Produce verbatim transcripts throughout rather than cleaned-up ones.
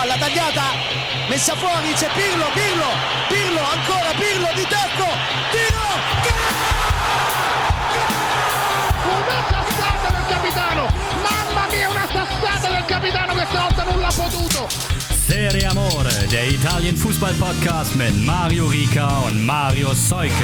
palla tagliata, messa fuori, c'è Pirlo, Pirlo, Pirlo, ancora Pirlo di tacco, tiro, una sassata del capitano, mamma mia, una sassata del capitano, questa volta non l'ha potuto. Serie Amore, der Italien-Fußball-Podcast mit Mario Rica und Mario Seuke.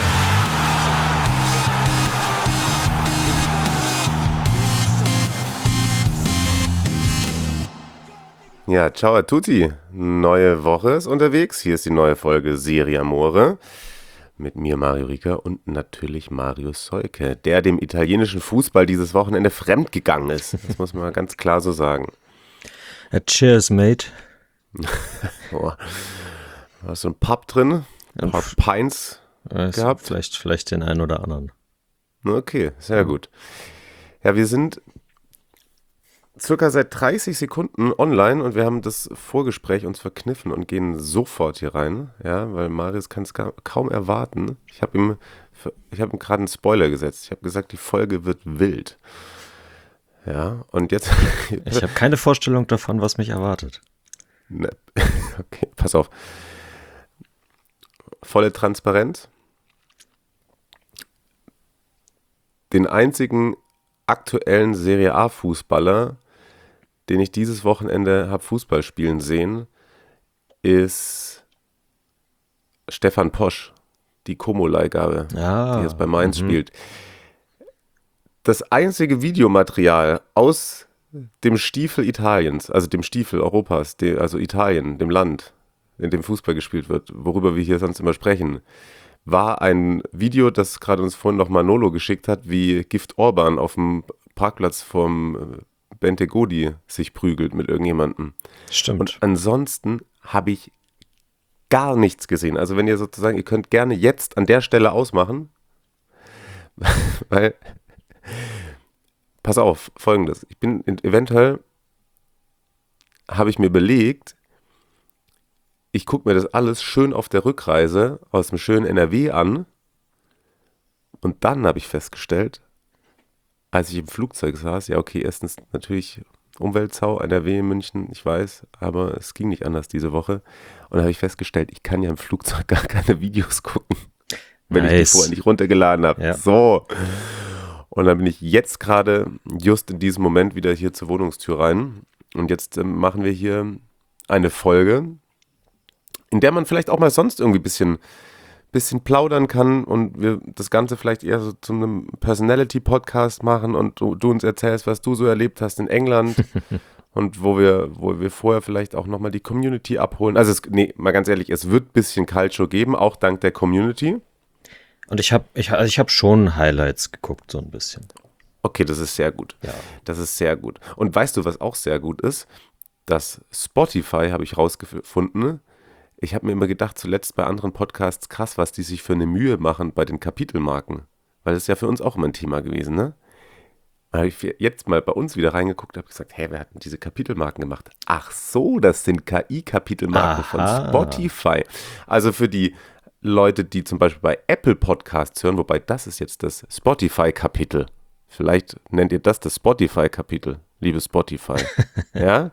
Ja, ciao a tutti. Neue Woche ist unterwegs. Hier ist die neue Folge Serie Amore mit mir, Mario Rica, und natürlich Mario Seuke, der dem italienischen Fußball dieses Wochenende fremdgegangen ist. Das muss man ganz klar so sagen. Uh, cheers, mate. Oh, da ist so ein Pub drin, ein paar Pints äh, gehabt. Vielleicht, vielleicht den einen oder anderen. Okay, sehr gut. Ja, wir sind circa seit dreißig Sekunden online und wir haben das Vorgespräch uns verkniffen und gehen sofort hier rein, ja, weil Marius kann es kaum erwarten. Ich habe ihm, ich habe ihm gerade einen Spoiler gesetzt. Ich habe gesagt, die Folge wird wild. Ja, und jetzt... Ich habe keine Vorstellung davon, was mich erwartet. Ne, okay, pass auf. Volle Transparenz. Den einzigen aktuellen Serie A-Fußballer, den ich dieses Wochenende habe Fußball spielen sehen, ist Stefan Posch, die Como-Leihgabe, Ah, die jetzt bei Mainz mhm. spielt. Das einzige Videomaterial aus dem Stiefel Italiens, also dem Stiefel Europas, de, also Italien, dem Land, in dem Fußball gespielt wird, worüber wir hier sonst immer sprechen, war ein Video, das gerade uns vorhin noch Manolo geschickt hat, wie Gift Orban auf dem Parkplatz vom Bentegodi sich prügelt mit irgendjemandem. Stimmt. Und ansonsten habe ich gar nichts gesehen. Also wenn ihr sozusagen, ihr könnt gerne jetzt an der Stelle ausmachen, weil, pass auf, Folgendes, ich bin eventuell, habe ich mir überlegt, ich gucke mir das alles schön auf der Rückreise aus dem schönen N R W an und dann habe ich festgestellt, als ich im Flugzeug saß, ja okay, erstens natürlich Umweltsau, N R W, München, ich weiß, aber es ging nicht anders diese Woche. Und dann habe ich festgestellt, ich kann ja im Flugzeug gar keine Videos gucken, wenn Nice. ich die vorher nicht runtergeladen habe. Ja. So. Und dann bin ich jetzt gerade, just in diesem Moment, wieder hier zur Wohnungstür rein. Und jetzt ähm, machen wir hier eine Folge, in der man vielleicht auch mal sonst irgendwie ein bisschen, bisschen plaudern kann und wir das Ganze vielleicht eher so zu einem Personality-Podcast machen und du, du uns erzählst, was du so erlebt hast in England und wo wir, wo wir vorher vielleicht auch nochmal die Community abholen. Also, es, nee, mal ganz ehrlich, es wird ein bisschen Calcio geben, auch dank der Community. Und ich habe ich, also ich hab schon Highlights geguckt, so ein bisschen. Okay, das ist sehr gut. Ja. Das ist sehr gut. Und weißt du, was auch sehr gut ist? Das Spotify, habe ich rausgefunden. Ich habe mir immer gedacht, zuletzt bei anderen Podcasts, krass, was die sich für eine Mühe machen bei den Kapitelmarken. Weil das ist ja für uns auch immer ein Thema gewesen, ne? Da habe ich jetzt mal bei uns wieder reingeguckt und habe gesagt, hey, wer hat denn diese Kapitelmarken gemacht? Ach so, das sind K I-Kapitelmarken von Spotify. Also für die Leute, die zum Beispiel bei Apple Podcasts hören, wobei das ist jetzt das Spotify-Kapitel. Vielleicht nennt ihr das das Spotify-Kapitel, liebe Spotify. Ja?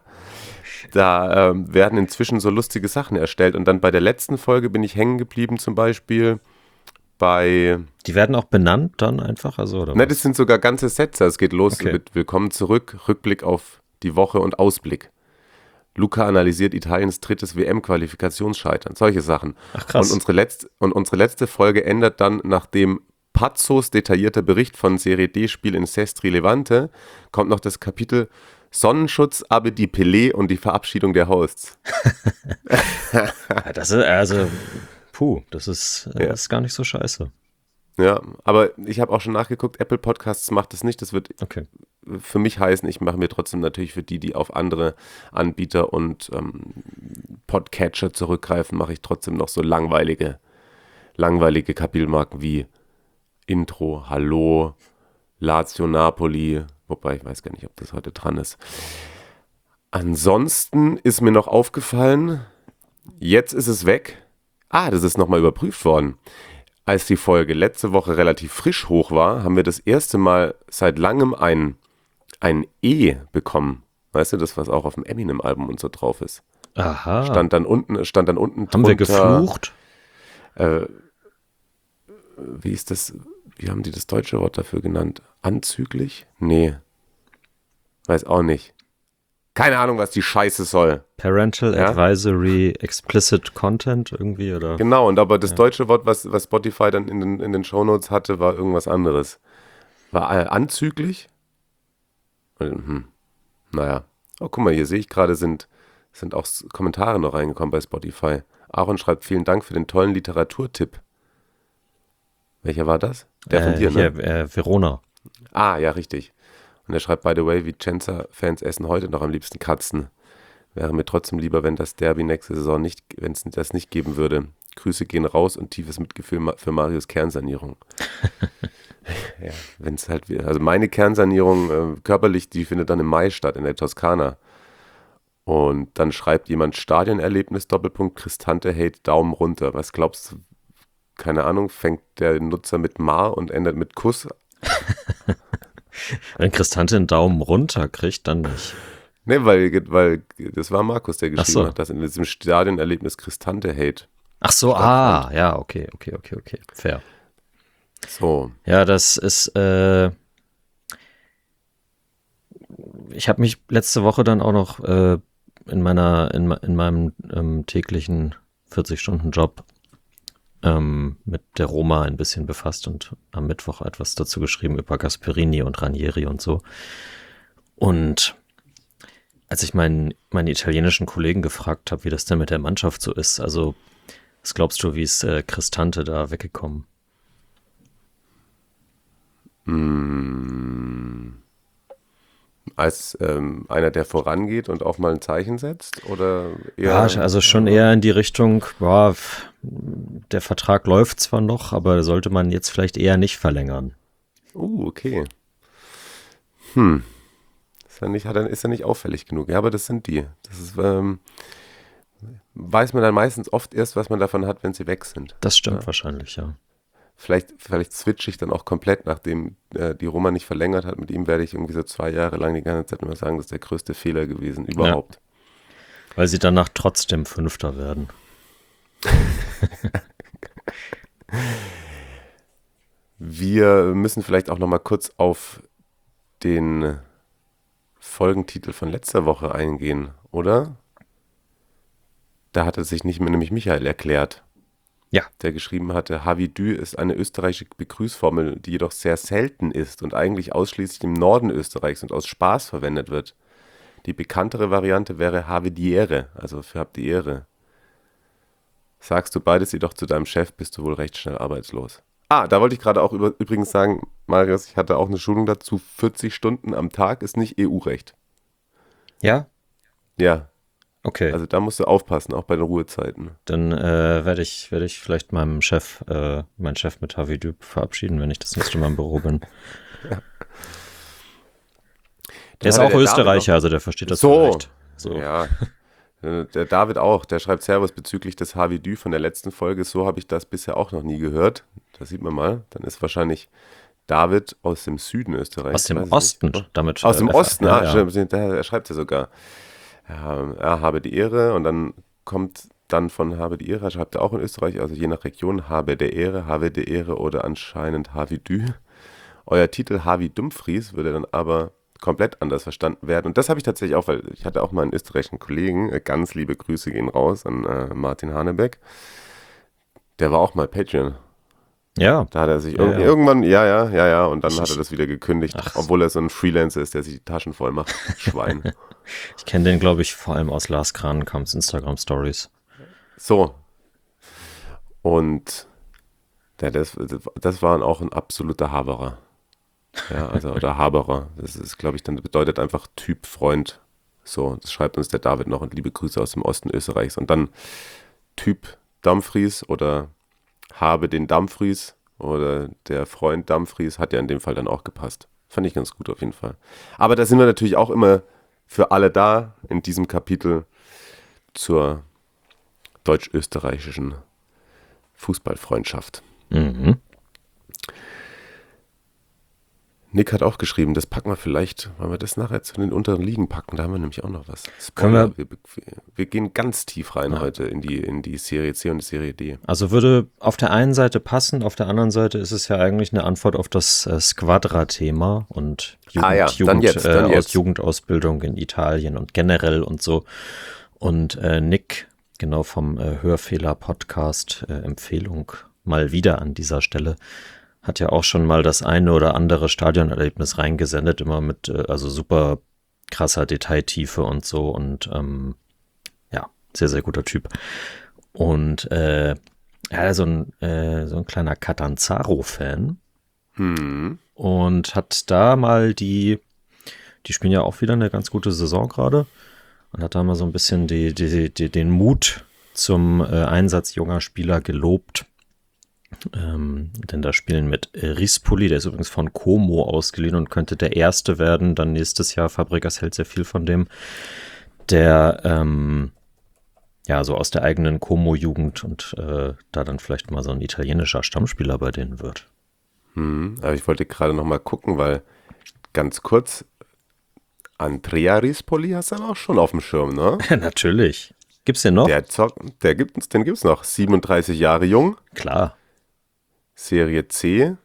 Da ähm, werden inzwischen so lustige Sachen erstellt. Und dann bei der letzten Folge bin ich hängen geblieben, zum Beispiel bei... Die werden auch benannt dann einfach? Also, oder Ne, was? das sind sogar ganze Sätze. Es geht los Okay. mit Willkommen zurück, Rückblick auf die Woche und Ausblick. Luca analysiert Italiens drittes W M-Qualifikationsscheitern. Solche Sachen. Ach, krass. Und unsere, letzte, und unsere letzte Folge endet dann, nachdem Pazzos detaillierter Bericht von Serie D-Spiel in Sestri Levante, kommt noch das Kapitel Sonnenschutz, aber die Pelé und die Verabschiedung der Hosts. Ja, das ist, also, puh, das ist, Ja. das ist gar nicht so scheiße. Ja, aber ich habe auch schon nachgeguckt, Apple Podcasts macht das nicht. Das wird Okay. für mich heißen, ich mache mir trotzdem natürlich für die, die auf andere Anbieter und ähm, Podcatcher zurückgreifen, mache ich trotzdem noch so langweilige, langweilige Kapitelmarken wie Intro, Hallo, Lazio Napoli, wobei ich weiß gar nicht, ob das heute dran ist. Ansonsten ist mir noch aufgefallen, jetzt ist es weg. Ah, das ist nochmal überprüft worden. Als die Folge letzte Woche relativ frisch hoch war, haben wir das erste Mal seit langem ein, ein E bekommen. Weißt du, das, was auch auf dem Eminem-Album und so drauf ist. Aha. Stand dann unten, stand dann unten Haben wir drunter, geflucht? Äh, wie ist das, wie haben die das deutsche Wort dafür genannt? Anzüglich? Nee. Weiß auch nicht. Keine Ahnung, was die Scheiße soll. Parental Ja? Advisory Explicit Content irgendwie, oder? Genau, und aber das Ja. deutsche Wort, was, was Spotify dann in den, in den Shownotes hatte, war irgendwas anderes. War äh, anzüglich? Und, hm, naja. Oh, guck mal, hier sehe ich gerade, sind, sind auch S- Kommentare noch reingekommen bei Spotify. Aaron schreibt, vielen Dank für den tollen Literaturtipp. Welcher war das? Der von äh, dir, ne? hier, äh, Verona. Ah, ja, richtig. Und er schreibt, by the way, Vicenza-Fans essen heute noch am liebsten Katzen. Wäre mir trotzdem lieber, wenn das Derby nächste Saison nicht, wenn es das nicht geben würde. Grüße gehen raus und tiefes Mitgefühl ma- für Marius Kernsanierung. Ja, wenn es halt, also meine Kernsanierung äh, körperlich, die findet dann im Mai statt, in der Toskana. Und dann schreibt jemand Stadionerlebnis, Doppelpunkt, Cristante Hate, Daumen runter. Was glaubst du, keine Ahnung, fängt der Nutzer mit Mar und endet mit Kuss? Wenn Cristante einen Daumen runter kriegt, dann nicht. Ne, weil, weil das war Markus, der geschrieben so. hat, dass in diesem Stadionerlebnis Cristante Hate. Ach so, ah, ja, okay, okay, okay, okay, fair. So, Ja, das ist, äh, ich habe mich letzte Woche dann auch noch äh, in meiner, in, me- in meinem ähm, täglichen vierzig-Stunden-Job ähm, mit der Roma ein bisschen befasst und am Mittwoch etwas dazu geschrieben über Gasperini und Ranieri und so. Und als ich meinen, meine italienischen Kollegen gefragt habe, wie das denn mit der Mannschaft so ist, also was glaubst du, wie ist äh, Cristante da weggekommen? als ähm, einer, der vorangeht und auch mal ein Zeichen setzt? Oder eher, Ja, also schon eher in die Richtung, boah, f- der Vertrag läuft zwar noch, aber sollte man jetzt vielleicht eher nicht verlängern. Uh, okay. Hm. Ist ja nicht, hat er, ist ja nicht auffällig genug. Ja, aber das sind die. Das ist, ähm, weiß man dann meistens oft erst, was man davon hat, wenn sie weg sind. Das stimmt wahrscheinlich, ja. Vielleicht, vielleicht switche ich dann auch komplett, nachdem äh, die Roma nicht verlängert hat. Mit ihm werde ich irgendwie so zwei Jahre lang die ganze Zeit immer sagen, das ist der größte Fehler gewesen überhaupt. Weil sie danach trotzdem Fünfter werden. Wir müssen vielleicht auch noch mal kurz auf den Folgentitel von letzter Woche eingehen, oder? Da hatte sich nicht mehr nämlich Michael erklärt, Ja. der geschrieben hatte, Havidü ist eine österreichische Begrüßformel, die jedoch sehr selten ist und eigentlich ausschließlich im Norden Österreichs und aus Spaß verwendet wird. Die bekanntere Variante wäre Havediere, also für habt die Ehre. Sagst du beides jedoch zu deinem Chef, bist du wohl recht schnell arbeitslos. Ah, da wollte ich gerade auch über, übrigens sagen, Marius, ich hatte auch eine Schulung dazu, vierzig Stunden am Tag ist nicht E U-Recht. Ja? Ja, Okay. also da musst du aufpassen, auch bei den Ruhezeiten. Dann äh, werde ich, werde ich vielleicht meinem Chef, äh, meinen Chef mit Havidü verabschieden, wenn ich das nächste Mal im Büro bin. Der ist hatte auch der Österreicher, David also der versteht das So. vielleicht. So. Ja, äh, der David auch, der schreibt Servus bezüglich des Havidü von der letzten Folge. So habe ich das bisher auch noch nie gehört. Das sieht man mal. Dann ist wahrscheinlich David aus dem Süden Österreichs. Aus dem weiß ich Osten. nicht. Damit, Aus dem äh, Osten, ja, ah, ja. stimmt, der, er schreibt ja sogar. Ja, er habe die Ehre und dann kommt dann von habe die Ehre, schreibt er auch in Österreich, also je nach Region, habe der Ehre, habe der Ehre oder anscheinend Havidü. Euer Titel Havi Dumfries würde dann aber komplett anders verstanden werden. Und das habe ich tatsächlich auch, weil ich hatte auch mal einen österreichischen Kollegen, äh, ganz liebe Grüße gehen raus an äh, Martin Hanebeck. Der war auch mal Patreon. Ja, Da hat er sich Ja, irg- ja. irgendwann, ja, ja, ja, ja, und dann Ich- hat er das wieder gekündigt, Ach. obwohl er so ein Freelancer ist, der sich die Taschen voll macht. Schwein. ich kenne den, glaube ich, vor allem aus Lars Kranenkamps Instagram-Stories. So. Und ja, das, das war auch ein absoluter Haberer. Ja, also, oder Haberer. Das ist, glaube ich, dann bedeutet einfach Typ, Freund. So, das schreibt uns der David noch und liebe Grüße aus dem Osten Österreichs. Und dann Typ Dumfries oder habe den Dumfries oder der Freund Dumfries hat ja in dem Fall dann auch gepasst. Fand ich ganz gut auf jeden Fall. Aber da sind wir natürlich auch immer für alle da in diesem Kapitel zur deutsch-österreichischen Fußballfreundschaft. Mhm. Nick hat auch geschrieben, das packen wir vielleicht, wollen wir das nachher zu den unteren Ligen packen, da haben wir nämlich auch noch was. Spoiler, Können wir, wir, wir gehen ganz tief rein ja. heute in die, in die Serie C und die Serie D. Also würde auf der einen Seite passen, auf der anderen Seite ist es ja eigentlich eine Antwort auf das äh, Squadra-Thema und Jugend, ah ja, Jugend, dann jetzt, dann äh, jetzt. aus Jugendausbildung in Italien und generell und so. Und äh, Nick, genau vom äh, Hörfehler-Podcast, äh, Empfehlung mal wieder an dieser Stelle, hat ja auch schon mal das eine oder andere Stadionerlebnis reingesendet, immer mit äh, also super krasser Detailtiefe und so und ähm, ja, sehr, sehr guter Typ. Und äh, er ist so ein, äh, so ein kleiner Catanzaro-Fan Hm. und hat da mal die, die spielen ja auch wieder eine ganz gute Saison gerade und hat da mal so ein bisschen die, die, die, den Mut zum äh, Einsatz junger Spieler gelobt. Ähm, denn da spielen mit Rispoli, der ist übrigens von Como ausgeliehen und könnte der Erste werden, dann nächstes Jahr. Fabregas hält sehr viel von dem, der ähm, ja so aus der eigenen Como-Jugend und äh, da dann vielleicht mal so ein italienischer Stammspieler bei denen wird. Hm. Aber ich wollte gerade noch mal gucken, weil ganz kurz, Andrea Rispoli hast du aber auch schon auf dem Schirm, ne? Natürlich. Gibt's den noch? Der Zock, der gibt's, den gibt's noch. siebenunddreißig Jahre jung. Klar. Serie C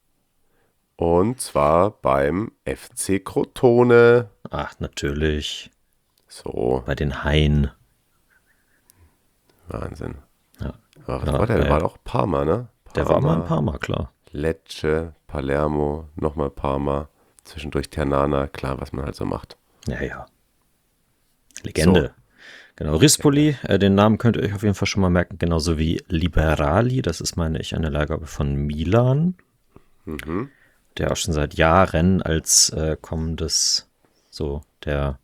und zwar beim F C Crotone. Ach, natürlich. So. Bei den Haien. Wahnsinn. Ja. Aber Ja, war der, ja. war auch Parma, ne? Parma, Der war mal ein Parma, klar. Lecce, Palermo, nochmal Parma, zwischendurch Ternana, klar, was man halt so macht. Ja, ja. Legende. So. Genau, Rispoli, äh, den Namen könnt ihr euch auf jeden Fall schon mal merken, genauso wie Liberali, das ist, meine ich, eine Leihgabe von Milan, Mhm. der auch schon seit Jahren als äh, kommendes, so, der,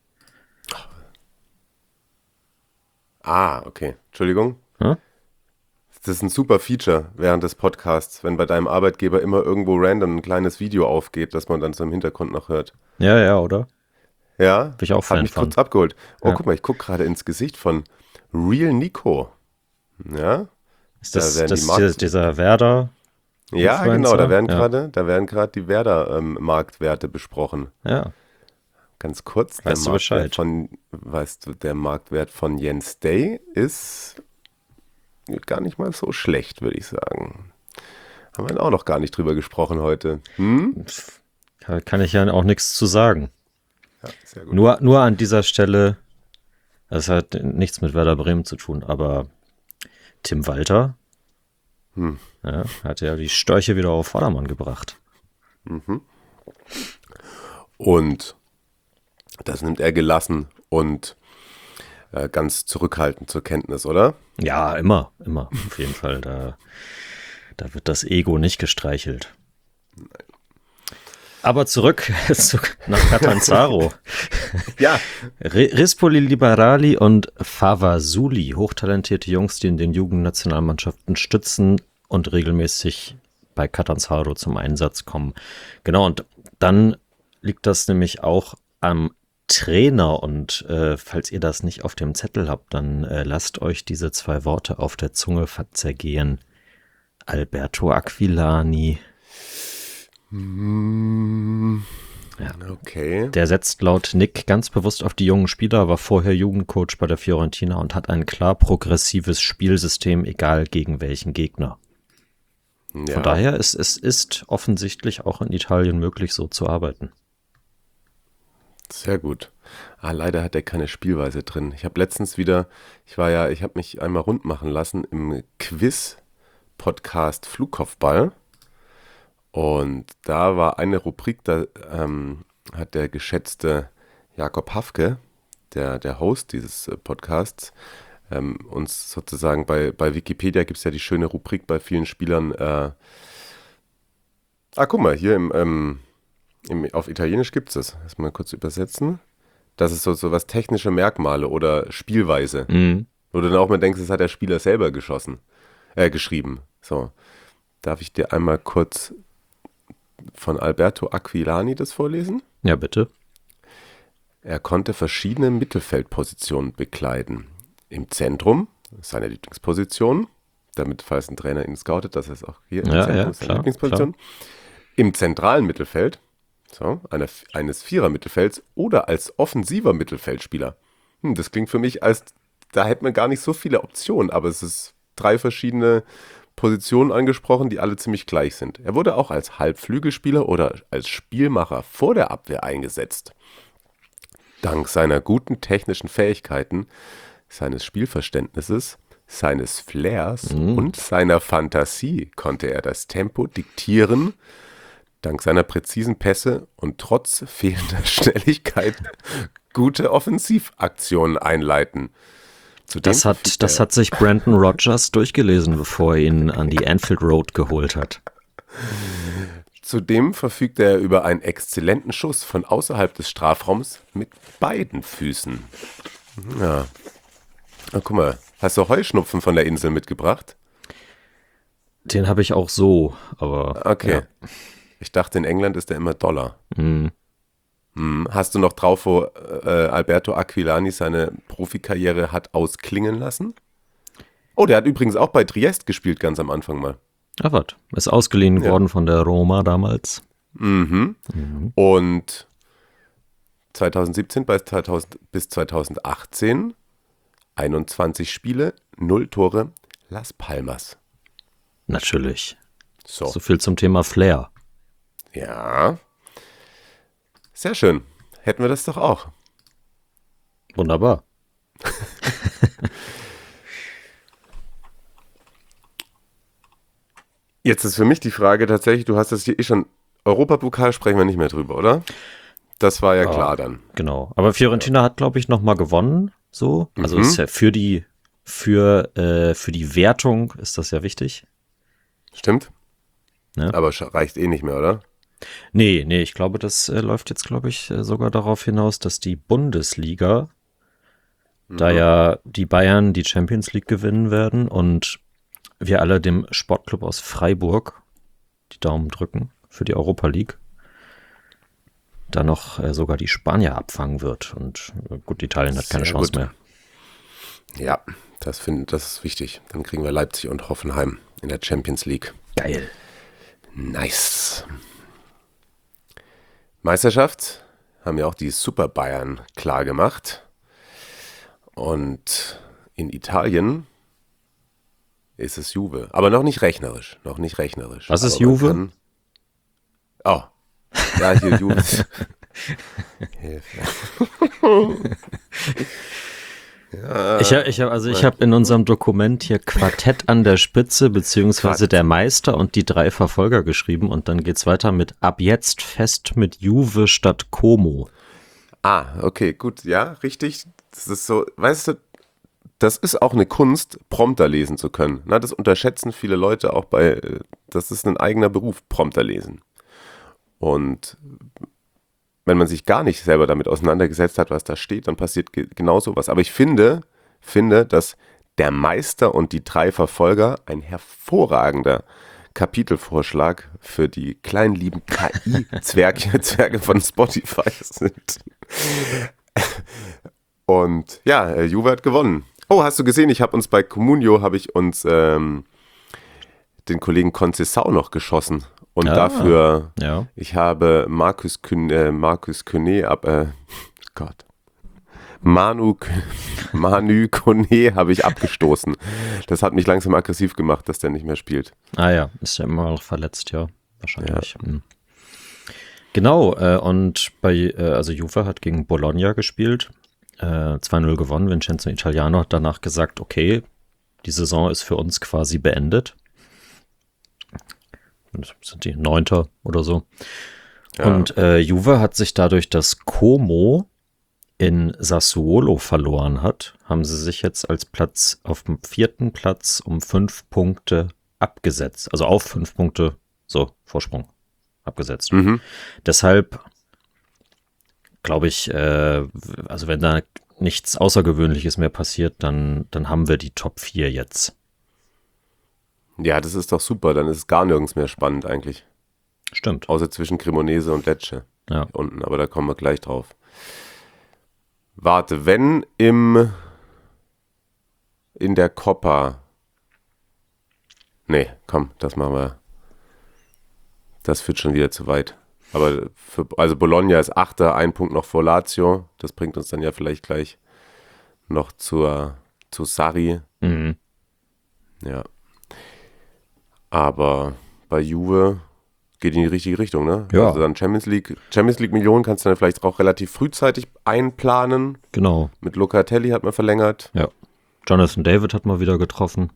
Ah, okay. Entschuldigung. Hä? Das ist ein super Feature während des Podcasts, wenn bei deinem Arbeitgeber immer irgendwo random ein kleines Video aufgeht, das man dann so im Hintergrund noch hört. ja, ja, oder? Ja, Bin ich auch hat Fan mich von. kurz abgeholt. Oh, Ja. guck mal, ich gucke gerade ins Gesicht von Real Nico. Ja, Ist das, Da werden das die Marken- dieser, dieser Werder? ja, Influencer? genau. Da werden Ja. gerade, da werden gerade die Werder-Marktwerte besprochen. Ja, Ganz kurz. Der Weißt du Marktwert Bescheid? Von, weißt du, der Marktwert von Jens Day ist gar nicht mal so schlecht, würde ich sagen. Haben wir auch noch gar nicht drüber gesprochen heute. Hm? kann, kann ich ja auch nichts zu sagen. Ja, sehr gut. Nur, nur an dieser Stelle, das hat nichts mit Werder Bremen zu tun, aber Tim Walter Hm. ja, hat ja die Störche wieder auf Vordermann gebracht. Und das nimmt er gelassen und äh, ganz zurückhaltend zur Kenntnis, oder? Ja, immer, immer, auf jeden Fall. Da, da wird das Ego nicht gestreichelt. Aber zurück zu, nach Catanzaro. Ja. R- Rispoli, Liberali und Favasuli, hochtalentierte Jungs, die in den Jugendnationalmannschaften stützen und regelmäßig bei Catanzaro zum Einsatz kommen. Genau, und dann liegt das nämlich auch am Trainer und äh, falls ihr das nicht auf dem Zettel habt, dann äh, lasst euch diese zwei Worte auf der Zunge zergehen. Alberto Aquilani. Ja. Okay. Der setzt laut Nick ganz bewusst auf die jungen Spieler, war vorher Jugendcoach bei der Fiorentina und hat ein klar progressives Spielsystem, egal gegen welchen Gegner. Ja. Von daher ist es ist offensichtlich auch in Italien möglich, so zu arbeiten. Sehr gut. Ah, leider hat er keine Spielweise drin. Ich habe letztens wieder, ich war ja, ich habe mich einmal rund machen lassen im Quiz-Podcast Flugkopfball. Und da war eine Rubrik, da ähm, hat der geschätzte Jakob Hafke, der, der Host dieses äh, Podcasts, ähm, uns sozusagen bei, bei Wikipedia gibt es ja die schöne Rubrik bei vielen Spielern. Äh, ah, guck mal, hier im, ähm, im, auf Italienisch gibt es das. Lass mal kurz übersetzen. Das ist so, so was technische Merkmale oder Spielweise. Mhm. Wo du dann auch mal denkst, das hat der Spieler selber geschossen, äh, geschrieben. So, darf ich dir einmal kurz von Alberto Aquilani das vorlesen? Ja, bitte. Er konnte verschiedene Mittelfeldpositionen bekleiden. Im Zentrum, seine Lieblingsposition, damit, falls ein Trainer ihn scoutet, dass er es auch hier im Ja, Zentrum ja, ist, seine klar, Lieblingsposition. Im zentralen Mittelfeld, So, einer, eines Vierer-Mittelfelds oder als offensiver Mittelfeldspieler. Hm, das klingt für mich, als da hätte man gar nicht so viele Optionen, aber es ist drei verschiedene Positionen angesprochen, die alle ziemlich gleich sind. Er wurde auch als Halbflügelspieler oder als Spielmacher vor der Abwehr eingesetzt. Dank seiner guten technischen Fähigkeiten, seines Spielverständnisses, seines Flairs Mhm. und seiner Fantasie konnte er das Tempo diktieren. Dank seiner präzisen Pässe und trotz fehlender Schnelligkeit gute Offensivaktionen einleiten. Zudem Das hat, verfügt das er- hat sich Brandon Rodgers durchgelesen, bevor er ihn an die Anfield Road geholt hat. Zudem verfügt er über einen exzellenten Schuss von außerhalb des Strafraums mit beiden Füßen. Ja. Na, guck mal, hast du Heuschnupfen von der Insel mitgebracht? Den habe ich auch so, aber Okay. ja. Ich dachte, in England ist der immer Dollar. Hm. Hm. Hast du noch drauf, wo äh, Alberto Aquilani seine Profikarriere hat ausklingen lassen? Oh, der hat übrigens auch bei Triest gespielt, ganz am Anfang mal. Ah, was? Ist ausgeliehen Ja. worden von der Roma damals. Mhm. Mhm. Und zweitausendsiebzehn bis, zweitausend, bis zweitausendachtzehn einundzwanzig Spiele, null Tore, Las Palmas. Natürlich. So, So viel zum Thema Flair. ja. Sehr schön. Hätten wir das doch auch. Wunderbar. Jetzt ist für mich die Frage tatsächlich, du hast das hier eh schon, Europapokal sprechen wir nicht mehr drüber, oder? Das war ja Ja. klar dann. Genau. Aber Fiorentina hat, glaube ich, nochmal gewonnen. So. Also Mhm. ist ja für die, für, äh, für die Wertung ist das ja wichtig. Stimmt? Ja. Aber sch- reicht eh nicht mehr, oder? Nee, nee, ich glaube, das äh, läuft jetzt, glaube ich, äh, sogar darauf hinaus, dass die Bundesliga, da ja die Bayern die Champions League gewinnen werden und wir alle dem Sportclub aus Freiburg die Daumen drücken für die Europa League, da noch äh, sogar die Spanier abfangen wird. Und äh, gut, Italien hat keine Sehr Chance gut. mehr. Ja, das, find, das ist wichtig. Dann kriegen wir Leipzig und Hoffenheim in der Champions League. Geil. Nice. Meisterschaft haben ja auch die Super Bayern klar gemacht. Und in Italien ist es Juve. Aber noch nicht rechnerisch. Noch nicht rechnerisch. Was ist Aber man Juve? kann- Oh. Ja, hier Juve. Hilfe. Ich, ha- ich hab, also ich habe in unserem Dokument hier Quartett an der Spitze beziehungsweise Quartett. der Meister und die drei Verfolger geschrieben und dann geht's weiter mit ab jetzt fest mit Juve statt Como. Ah, okay, gut. Ja, richtig. Das ist so, weißt du, das ist auch eine Kunst, Prompter lesen zu können. Na, das unterschätzen viele Leute auch bei, äh, das ist ein eigener Beruf, Prompter lesen. Und wenn man sich gar nicht selber damit auseinandergesetzt hat, was da steht, dann passiert ge- genau sowas. Aber ich finde, finde, dass der Meister und die drei Verfolger ein hervorragender Kapitelvorschlag für die kleinen lieben K I-Zwerge Zwerge von Spotify sind. Und ja, äh, Juve hat gewonnen. Oh, hast du gesehen, ich habe uns bei Comunio, habe ich uns ähm, den Kollegen Conceição noch geschossen. Und Ah. dafür, Ja. ich habe Markus Kün, äh, Markus Kone ab, äh, Gott. Manu, K- Manu Kone habe ich abgestoßen. Das hat mich langsam aggressiv gemacht, dass der nicht mehr spielt. Ah ja, ist ja immer noch verletzt, ja. Wahrscheinlich. Hm. Genau, äh, und bei, äh, also Juve hat gegen Bologna gespielt, äh, zwei null gewonnen. Vincenzo Italiano hat danach gesagt, okay, die Saison ist für uns quasi beendet. Das sind die Neunter oder so. Ja. Und äh, Juve hat sich dadurch, dass Como in Sassuolo verloren hat, haben sie sich jetzt als Platz auf dem vierten Platz um fünf Punkte abgesetzt. Also auf fünf Punkte, so, Vorsprung abgesetzt. Mhm. Deshalb glaube ich, äh, also wenn da nichts Außergewöhnliches mehr passiert, dann, dann haben wir die Top vier jetzt. Ja, das ist doch super. Dann ist es gar nirgends mehr spannend eigentlich. Stimmt. Außer zwischen Cremonese und Lecce. Ja. Unten, aber da kommen wir gleich drauf. Warte, wenn im in der Coppa. Nee, komm, das machen wir. Das führt schon wieder zu weit. Aber für, also Bologna ist Achter, ein Punkt noch vor Lazio. Das bringt uns dann ja vielleicht gleich noch zur, zu Sarri. Mhm. Ja. Aber bei Juve geht in die richtige Richtung, ne? Ja. Also dann Champions League, Champions League Millionen kannst du dann vielleicht auch relativ frühzeitig einplanen. Genau. Mit Locatelli hat man verlängert. Ja. Jonathan David hat mal wieder getroffen.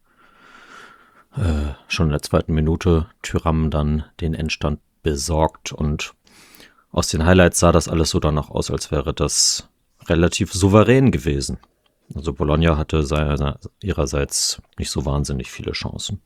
Äh, schon in der zweiten Minute Thuram dann den Endstand besorgt und aus den Highlights sah das alles so danach aus, als wäre das relativ souverän gewesen. Also Bologna hatte seiner, ihrerseits nicht so wahnsinnig viele Chancen.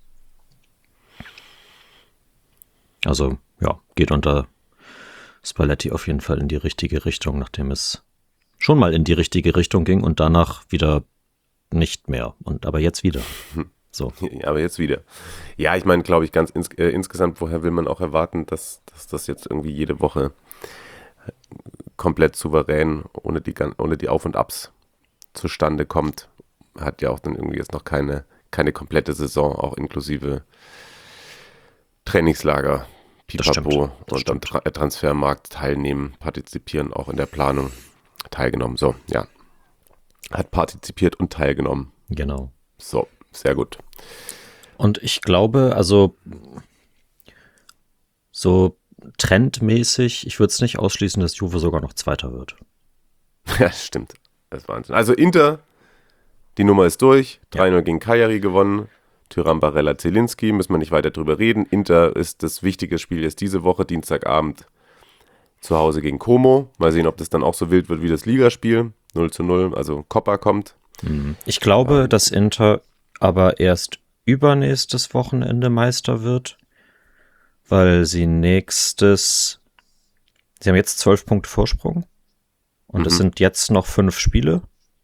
Also ja, geht unter Spalletti auf jeden Fall in die richtige Richtung, nachdem es schon mal in die richtige Richtung ging und danach wieder nicht mehr. Und aber jetzt wieder. So. Aber jetzt wieder. Ja, ich meine, glaube ich, ganz ins, äh, insgesamt, woher will man auch erwarten, dass, dass das jetzt irgendwie jede Woche komplett souverän, ohne die, ohne die Auf- und Abs zustande kommt. Hat ja auch dann irgendwie jetzt noch keine, keine komplette Saison, auch inklusive Trainingslager, Pipapo und am Tra- Transfermarkt teilnehmen, partizipieren, auch in der Planung teilgenommen. So, ja. Hat partizipiert und teilgenommen. Genau. So, sehr gut. Und ich glaube, also so trendmäßig, ich würde es nicht ausschließen, dass Juve sogar noch Zweiter wird. Ja, stimmt. Das ist Wahnsinn. Also Inter, die Nummer ist durch. drei null gegen Cagliari gewonnen. Thuram, Barella, Zielinski, müssen wir nicht weiter drüber reden. Inter ist das wichtige Spiel jetzt diese Woche, Dienstagabend, zu Hause gegen Como. Mal sehen, ob das dann auch so wild wird wie das Ligaspiel. null zu null, also Coppa kommt. Ich glaube, ähm, dass Inter aber erst übernächstes Wochenende Meister wird, weil sie nächstes, sie haben jetzt zwölf Punkte Vorsprung und mhm. es sind jetzt noch fünf Spiele.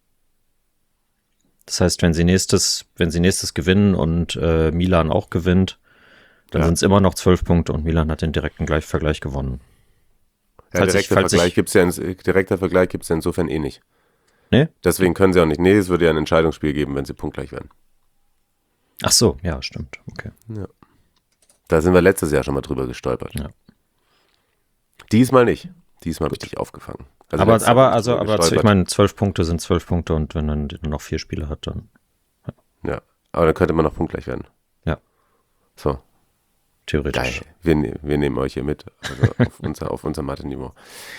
Das heißt, wenn sie nächstes, wenn sie nächstes gewinnen und äh, Milan auch gewinnt, dann ja. sind es immer noch zwölf Punkte und Milan hat den direkten Gleichvergleich gewonnen. Ja, direkter Vergleich gibt's ja, direkter Vergleich gibt es ja insofern eh nicht. Nee? Deswegen können sie auch nicht. Nee, es würde ja ein Entscheidungsspiel geben, wenn sie punktgleich werden. Ach so, ja, stimmt. Okay. Ja. Da sind wir letztes Jahr schon mal drüber gestolpert. Ja. Diesmal nicht. Diesmal habe ich dich aufgefangen. Also aber aber, also, aber ich meine, zwölf Punkte sind zwölf Punkte und wenn dann nur noch vier Spiele hat, dann. Ja. ja, aber dann könnte man noch punktgleich werden. Ja. So. Theoretisch. Geil. Wir, ne- wir nehmen euch hier mit. Also auf unser, auf unser Mathe-Niveau.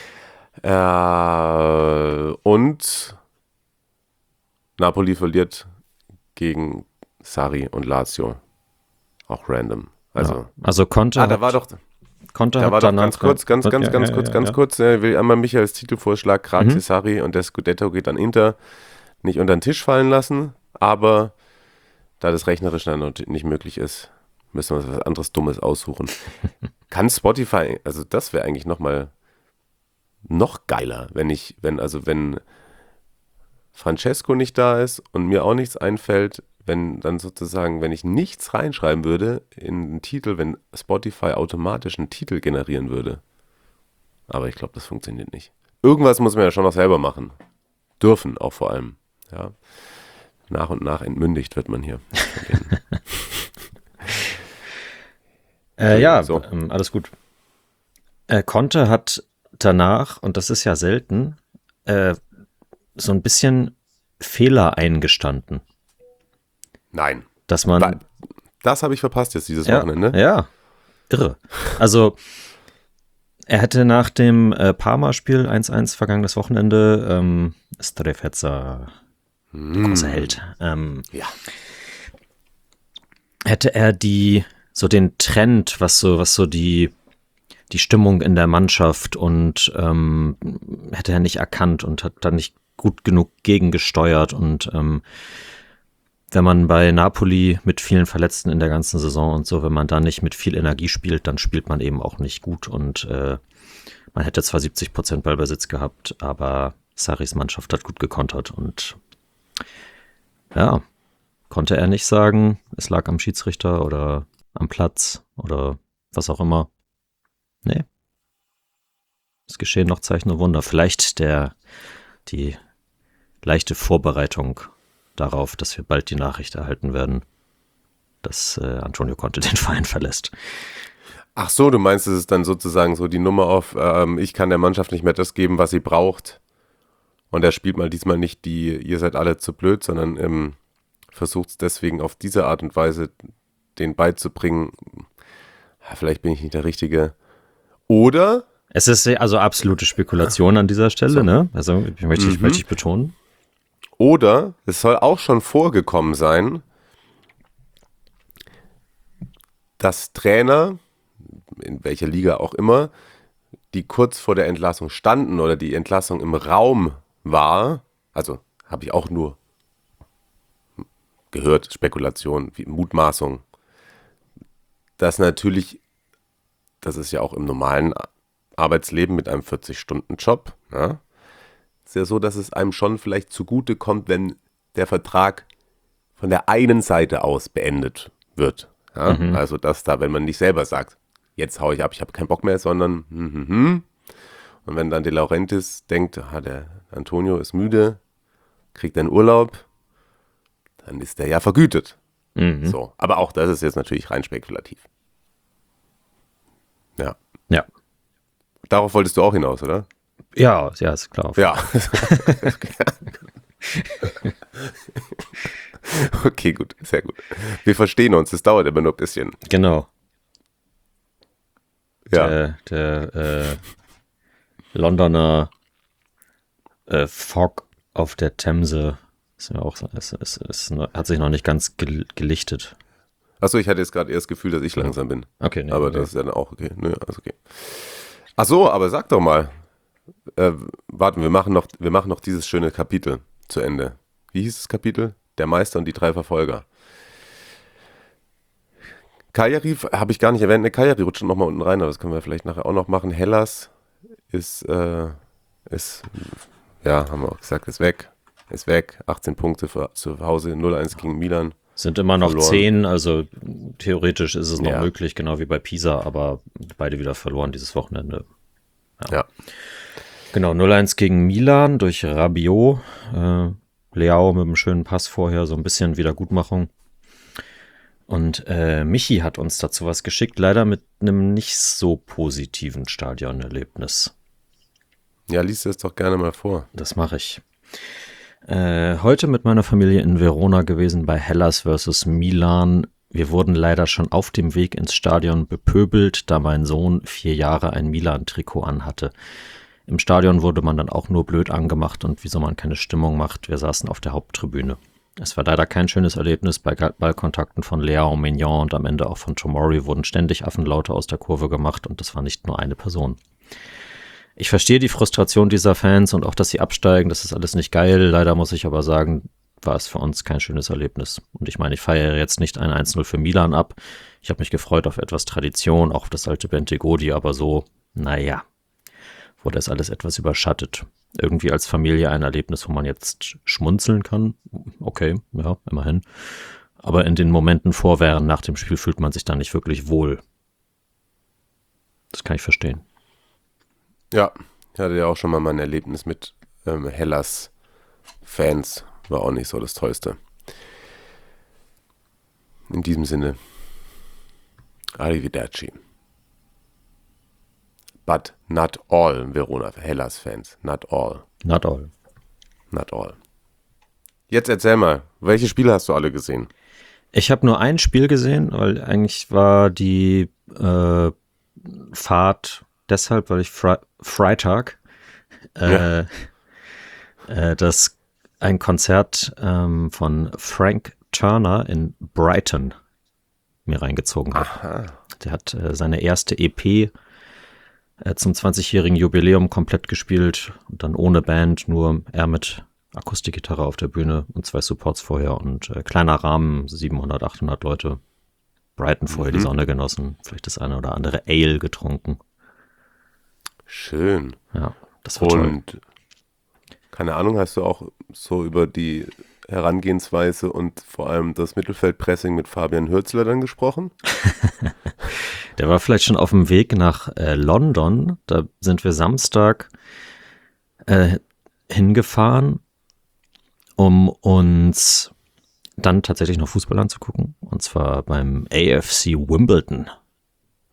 Äh, und Napoli verliert gegen Sarri und Lazio. Auch random. Also, ja. also Conte ah, da hat, war doch, Conte da hat war doch danach ganz kurz, ganz, ganz, ja, ganz ja, kurz, ja, ganz ja. kurz, äh, will einmal Michaels Titelvorschlag, Grazie Mhm. Sarri und der Scudetto geht an Inter, nicht unter den Tisch fallen lassen, aber da das rechnerisch dann noch nicht möglich ist, müssen wir uns was anderes Dummes aussuchen. Kann Spotify, also das wäre eigentlich nochmal noch geiler, wenn ich, wenn, also wenn Francesco nicht da ist und mir auch nichts einfällt, wenn dann sozusagen, wenn ich nichts reinschreiben würde in den Titel, wenn Spotify automatisch einen Titel generieren würde. Aber ich glaube, das funktioniert nicht. Irgendwas muss man ja schon noch selber machen. Dürfen auch vor allem. Ja. Nach und nach entmündigt wird man hier. äh, ja, so. ähm, alles gut. Äh, Conte hat danach, und das ist ja selten, äh, so ein bisschen Fehler eingestanden. Nein. Dass man. Das habe ich verpasst jetzt dieses ja, Wochenende. Ja, irre. Also, er hätte nach dem äh, Parma-Spiel eins eins vergangenes Wochenende, ähm, Strefezza, mm. großer Held, ähm, ja. hätte er die, so den Trend, was so, was so die, die Stimmung in der Mannschaft und ähm, hätte er nicht erkannt und hat dann nicht gut genug gegengesteuert und ähm, wenn man bei Napoli mit vielen Verletzten in der ganzen Saison und so, wenn man da nicht mit viel Energie spielt, dann spielt man eben auch nicht gut und äh, man hätte zwar siebzig Prozent Ballbesitz gehabt, aber Sarris Mannschaft hat gut gekontert und ja, konnte er nicht sagen, es lag am Schiedsrichter oder am Platz oder was auch immer. Nee. Es geschehen noch Zeichen und Wunder. Vielleicht der, die leichte Vorbereitung darauf, dass wir bald die Nachricht erhalten werden, dass äh, Antonio Conte den Verein verlässt. Ach so, du meinst, es ist dann sozusagen so die Nummer auf, ähm, ich kann der Mannschaft nicht mehr das geben, was sie braucht. Und er spielt mal diesmal nicht die, ihr seid alle zu blöd, sondern ähm, versucht es deswegen auf diese Art und Weise den beizubringen. Ja, vielleicht bin ich nicht der Richtige. Oder? Es ist also absolute Spekulation an dieser Stelle, So. ne? Also ich möchte, ich Mhm. möchte ich betonen. Oder es soll auch schon vorgekommen sein, dass Trainer, in welcher Liga auch immer, die kurz vor der Entlassung standen oder die Entlassung im Raum war, also habe ich auch nur gehört, Spekulation, wie Mutmaßung, dass natürlich, das ist ja auch im normalen Arbeitsleben mit einem vierzig-Stunden-Job, ja, ist ja so, dass es einem schon vielleicht zugute kommt, wenn der Vertrag von der einen Seite aus beendet wird. Ja? Mhm. Also dass da, wenn man nicht selber sagt, jetzt hau ich ab, ich habe keinen Bock mehr, sondern hm, hm, hm. Und wenn dann De Laurentiis denkt, ah, der Antonio ist müde, kriegt einen Urlaub, dann ist der ja vergütet. Mhm. So, aber auch das ist jetzt natürlich rein spekulativ. Ja. Ja. Darauf wolltest du auch hinaus, oder? Ja, ja, ist klar. Ja. Okay, gut, sehr gut. Wir verstehen uns, es dauert immer nur ein bisschen. Genau. Ja. Der, der äh, Londoner äh, Fog auf der Themse ist ja auch, ist, ist, ist, hat sich noch nicht ganz gel- gelichtet. Achso, ich hatte jetzt gerade eher das Gefühl, dass ich langsam bin. Okay, nee, aber nee. das ist ja dann auch okay. Nö, also okay. Achso, aber sag doch mal. Äh, warten, wir machen, noch, wir machen noch dieses schöne Kapitel zu Ende. Wie hieß das Kapitel? Der Meister und die drei Verfolger. Cagliari habe ich gar nicht erwähnt. Ne, Cagliari rutscht nochmal unten rein, aber das können wir vielleicht nachher auch noch machen. Hellas ist, äh, ist, ja, haben wir auch gesagt, ist weg. Ist weg. achtzehn Punkte für, zu Hause, null eins gegen Milan. Sind immer noch verloren. zehn, also theoretisch ist es noch Ja. möglich, genau wie bei Pisa, aber beide wieder verloren dieses Wochenende. Ja. Genau, null eins gegen Milan durch Rabiot. Äh, Leao mit einem schönen Pass vorher, so ein bisschen Wiedergutmachung. Und äh, Michi hat uns dazu was geschickt, leider mit einem nicht so positiven Stadionerlebnis. Ja, lies es doch gerne mal vor. Das mache ich. Äh, heute mit meiner Familie in Verona gewesen bei Hellas versus Milan. Wir wurden leider schon auf dem Weg ins Stadion bepöbelt, da mein Sohn vier Jahre ein Milan-Trikot anhatte. Im Stadion wurde man dann auch nur blöd angemacht und wieso man keine Stimmung macht. Wir saßen auf der Haupttribüne. Es war leider kein schönes Erlebnis. Bei Ballkontakten von Leao, Mignon und am Ende auch von Tomori wurden ständig Affenlaute aus der Kurve gemacht und das war nicht nur eine Person. Ich verstehe die Frustration dieser Fans und auch, dass sie absteigen. Das ist alles nicht geil. Leider muss ich aber sagen, war es für uns kein schönes Erlebnis. Und ich meine, ich feiere jetzt nicht ein eins null für Milan ab. Ich habe mich gefreut auf etwas Tradition, auch auf das alte Bentegodi, aber so, naja, wurde es alles etwas überschattet. Irgendwie als Familie ein Erlebnis, wo man jetzt schmunzeln kann. Okay, ja, immerhin. Aber in den Momenten vor, während, nach dem Spiel fühlt man sich dann nicht wirklich wohl. Das kann ich verstehen. Ja, ich hatte ja auch schon mal mein Erlebnis mit ähm, Hellas-Fans. War auch nicht so das Tollste. In diesem Sinne, arrivederci. But not all Verona Hellas-Fans. Not all. Not all. Not all. Jetzt erzähl mal, welche Spiele hast du alle gesehen? Ich habe nur ein Spiel gesehen, weil eigentlich war die äh, Fahrt deshalb, weil ich Fre- Freitag äh, Ja. äh, das ein Konzert ähm, von Frank Turner in Brighton mir reingezogen habe. Aha. Der hat äh, seine erste E P äh, zum zwanzigjährigen Jubiläum komplett gespielt und dann ohne Band, nur er mit Akustikgitarre auf der Bühne und zwei Supports vorher und äh, kleiner Rahmen, siebenhundert, achthundert Leute. Brighton vorher Mhm. die Sonne genossen, vielleicht das eine oder andere Ale getrunken. Schön. Ja, das war toll. Und keine Ahnung, hast du auch so über die Herangehensweise und vor allem das Mittelfeldpressing mit Fabian Hürzeler dann gesprochen? Der war vielleicht schon auf dem Weg nach äh, London. Da sind wir Samstag äh, hingefahren, um uns dann tatsächlich noch Fußball anzugucken. Und zwar beim A F C Wimbledon.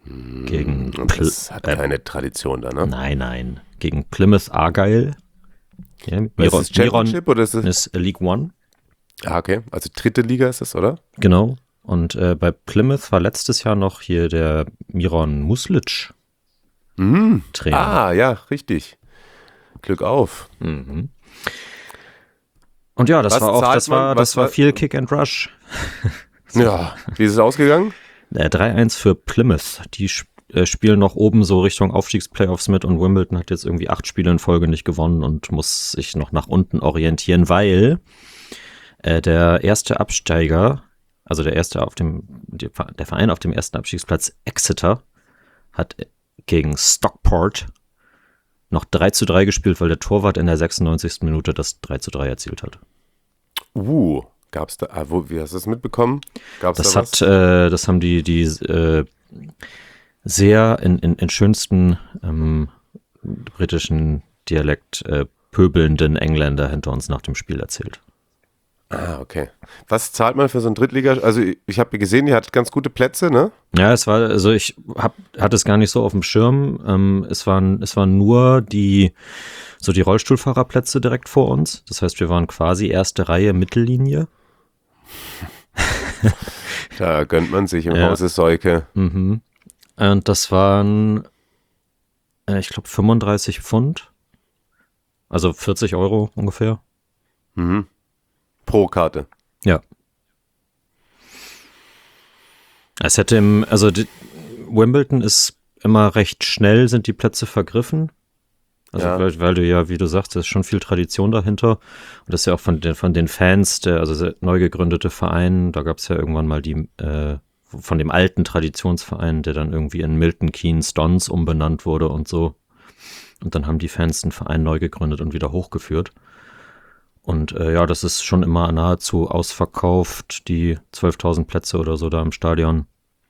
gegen Und das hat äh, keine Tradition da, ne? Nein, nein. Gegen Plymouth Argyle. Ja, ist das Championship oder ist es? ist League One. Ah, okay. Also dritte Liga ist das, oder? Genau. Und äh, bei Plymouth war letztes Jahr noch hier der Miron Muslic Mhm. Trainer. Ah, ja, richtig. Glück auf. Mhm. Und ja, das Was war auch, zahlt das man? war, Was das war war- viel Kick and Rush. Ja, wie ist es ausgegangen? Äh, drei eins für Plymouth. Die sp- äh, spielen noch oben so Richtung Aufstiegsplayoffs mit und Wimbledon hat jetzt irgendwie acht Spiele in Folge nicht gewonnen und muss sich noch nach unten orientieren, weil äh, der erste Absteiger, also der erste auf dem, die- der Verein auf dem ersten Abstiegsplatz, Exeter, hat gegen Stockport noch drei zu drei gespielt, weil der Torwart in der sechsundneunzigsten Minute das drei zu drei erzielt hat. Uh, gab's da, ah, wo, wie hast du das mitbekommen? Gab's Das da hat, was? äh, das haben die, die äh, sehr in, in, in schönsten ähm, britischen Dialekt äh, pöbelnden Engländer hinter uns nach dem Spiel erzählt. Ah, okay. Was zahlt man für so ein Drittliga? Also ich, ich habe gesehen, die hat ganz gute Plätze, ne? Ja, es war, also ich hab, hatte es gar nicht so auf dem Schirm. Ähm, es waren, es waren nur die, so die Rollstuhlfahrerplätze direkt vor uns. Das heißt, wir waren quasi erste Reihe Mittellinie. Da gönnt man sich im Ja. Hause Seuke. Mhm. Und das waren, äh, ich glaube, fünfunddreißig Pfund. Also vierzig Euro ungefähr. Mhm. Pro Karte. Ja. Es hätte im, also die, Wimbledon ist immer recht schnell, sind die Plätze vergriffen. Also Ja. weil, weil du ja, wie du sagst, da ist schon viel Tradition dahinter. Und das ist ja auch von den, von den Fans, der, also der neu gegründete Verein, da gab es ja irgendwann mal die, äh, von dem alten Traditionsverein, der dann irgendwie in Milton Keynes Dons umbenannt wurde und so. Und dann haben die Fans den Verein neu gegründet und wieder hochgeführt. Und äh, ja, das ist schon immer nahezu ausverkauft, die zwölftausend Plätze oder so da im Stadion.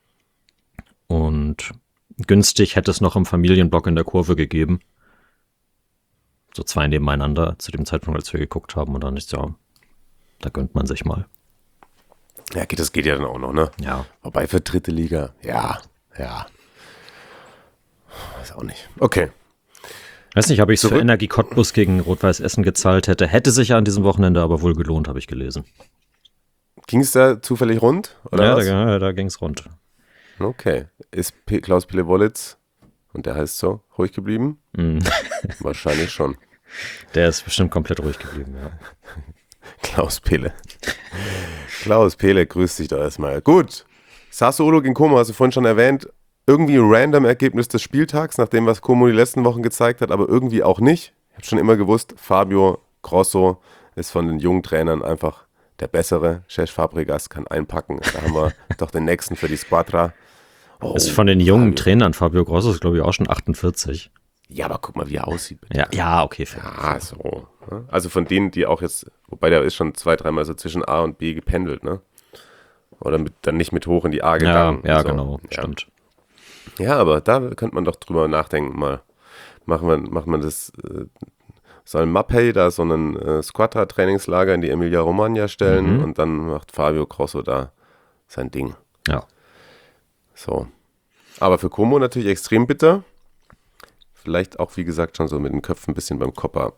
Und günstig hätte es noch im Familienblock in der Kurve gegeben. So zwei nebeneinander zu dem Zeitpunkt, als wir geguckt haben. Und dann ist ja, da gönnt man sich mal. Ja, geht- das geht ja dann auch noch, ne? Ja. Wobei für dritte Liga, ja, ja. Weiß auch nicht. Okay. Weiß nicht, ob ich es für Zurück- Energie Cottbus gegen Rot-Weiß Essen gezahlt hätte. Hätte sich ja an diesem Wochenende aber wohl gelohnt, habe ich gelesen. Ging es da zufällig rund? Oder ja, was? da, ja, da ging es rund. Okay. Ist P- Klaus Pille-Wollitz, und der heißt so, ruhig geblieben? Mhm. Wahrscheinlich schon. Der ist bestimmt komplett ruhig geblieben, ja. Klaus Pele. Klaus Pele, grüß dich doch erstmal. Gut. Sassuolo gegen Como, hast du vorhin schon erwähnt. Irgendwie ein random Ergebnis des Spieltags, nach dem, was Como die letzten Wochen gezeigt hat, aber irgendwie auch nicht. Ich habe schon immer gewusst, Fabio Grosso ist von den jungen Trainern einfach der Bessere. Cesc Fabregas kann einpacken. Da haben wir doch den nächsten für die Squadra. Oh, Ist von den jungen Fabio. Trainern, Fabio Grosso ist, glaube ich, auch schon achtundvierzig. Ja, aber guck mal, wie er aussieht. Bitte. Ja, ja, okay. Fair. Ah, so. Also von denen, die auch jetzt, wobei der ist schon zwei, dreimal so zwischen A und B gependelt, ne? Oder mit, dann nicht mit hoch in die A Ja, gegangen. ja, so. genau, Ja. stimmt. Ja, aber da könnte man doch drüber nachdenken, mal. Machen wir, macht man das, äh, soll Mappei da so ein äh, Squadra-Trainingslager in die Emilia-Romagna stellen Mhm. und dann macht Fabio Grosso da sein Ding. Ja. So. Aber für Como natürlich extrem bitter. Vielleicht auch, wie gesagt, schon so mit den Köpfen ein bisschen beim Kopper.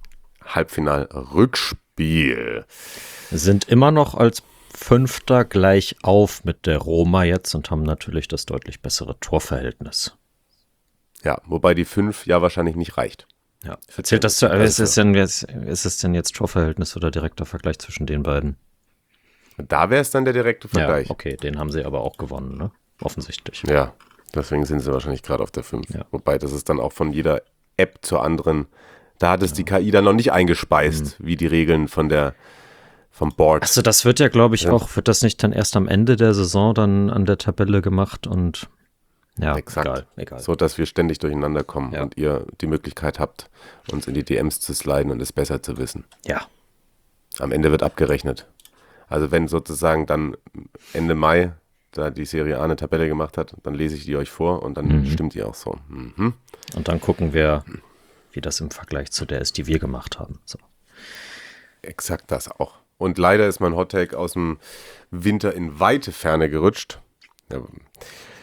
Halbfinal-Rückspiel. Sind immer noch als Fünfter gleich auf mit der Roma jetzt und haben natürlich das deutlich bessere Torverhältnis. Ja, wobei die fünf ja wahrscheinlich nicht reicht. Ja. Erzählt das zu, Also- ist, es denn jetzt, ist es denn jetzt Torverhältnis oder direkter Vergleich zwischen den beiden? Da wäre es dann der direkte Vergleich. Ja, okay, den haben sie aber auch gewonnen, ne? Offensichtlich. Ja, deswegen sind sie wahrscheinlich gerade auf der fünf. Ja. Wobei, das ist dann auch von jeder App zur anderen. Da hat es die K I dann noch nicht eingespeist, wie die Regeln von der vom Board. Also das wird ja, glaube ich, Ja. auch, wird das nicht dann erst am Ende der Saison dann an der Tabelle gemacht und ja, Exakt. egal, egal. So, dass wir ständig durcheinander kommen Ja. und ihr die Möglichkeit habt, uns in die D Ms zu sliden und es besser zu wissen. Ja, Am Ende wird abgerechnet. Also wenn sozusagen dann Ende Mai da die Serie A eine Tabelle gemacht hat, dann lese ich die euch vor und dann Mhm. stimmt die auch so. Mhm. und dann gucken wir, wie das im Vergleich zu der ist, die wir gemacht haben. So. Exakt das auch. Und leider ist mein Hottake aus dem Winter in weite Ferne gerutscht. Ja,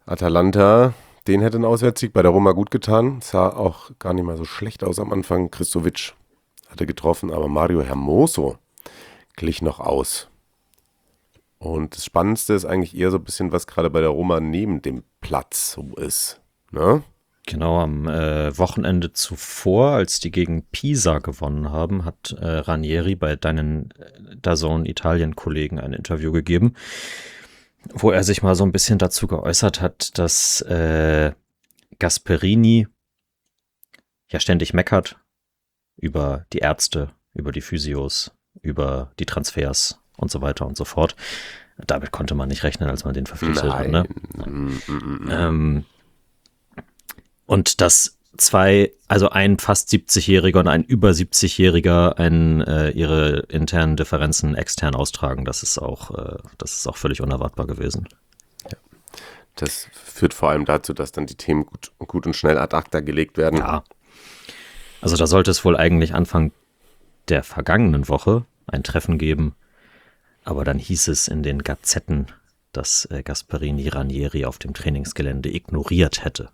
Atalanta, den hätte ein Auswärtssieg bei der Roma gut getan. Sah auch gar nicht mal so schlecht aus am Anfang. Kristovic hatte getroffen, aber Mario Hermoso glich noch aus. Und das Spannendste ist eigentlich eher so ein bisschen, was gerade bei der Roma neben dem Platz so ist. Ne? Genau, am äh, Wochenende zuvor, als die gegen Pisa gewonnen haben, hat äh, Ranieri bei deinen äh, DAZN Italien-Kollegen ein Interview gegeben, wo er sich mal so ein bisschen dazu geäußert hat, dass äh, Gasperini ja ständig meckert über die Ärzte, über die Physios, über die Transfers und so weiter und so fort. Damit konnte man nicht rechnen, als man den verpflichtet hat. Ne? Mm, mm, mm. Ähm, und dass zwei, also ein fast siebzigjähriger und ein über siebzigjähriger ein, äh, ihre internen Differenzen extern austragen, das ist auch, äh, das ist auch völlig unerwartbar gewesen. Das führt vor allem dazu, dass dann die Themen gut, gut und schnell ad acta gelegt werden. Ja. Also da sollte es wohl eigentlich Anfang der vergangenen Woche ein Treffen geben, aber dann hieß es in den Gazetten, dass äh, Gasperini Ranieri auf dem Trainingsgelände ignoriert hätte.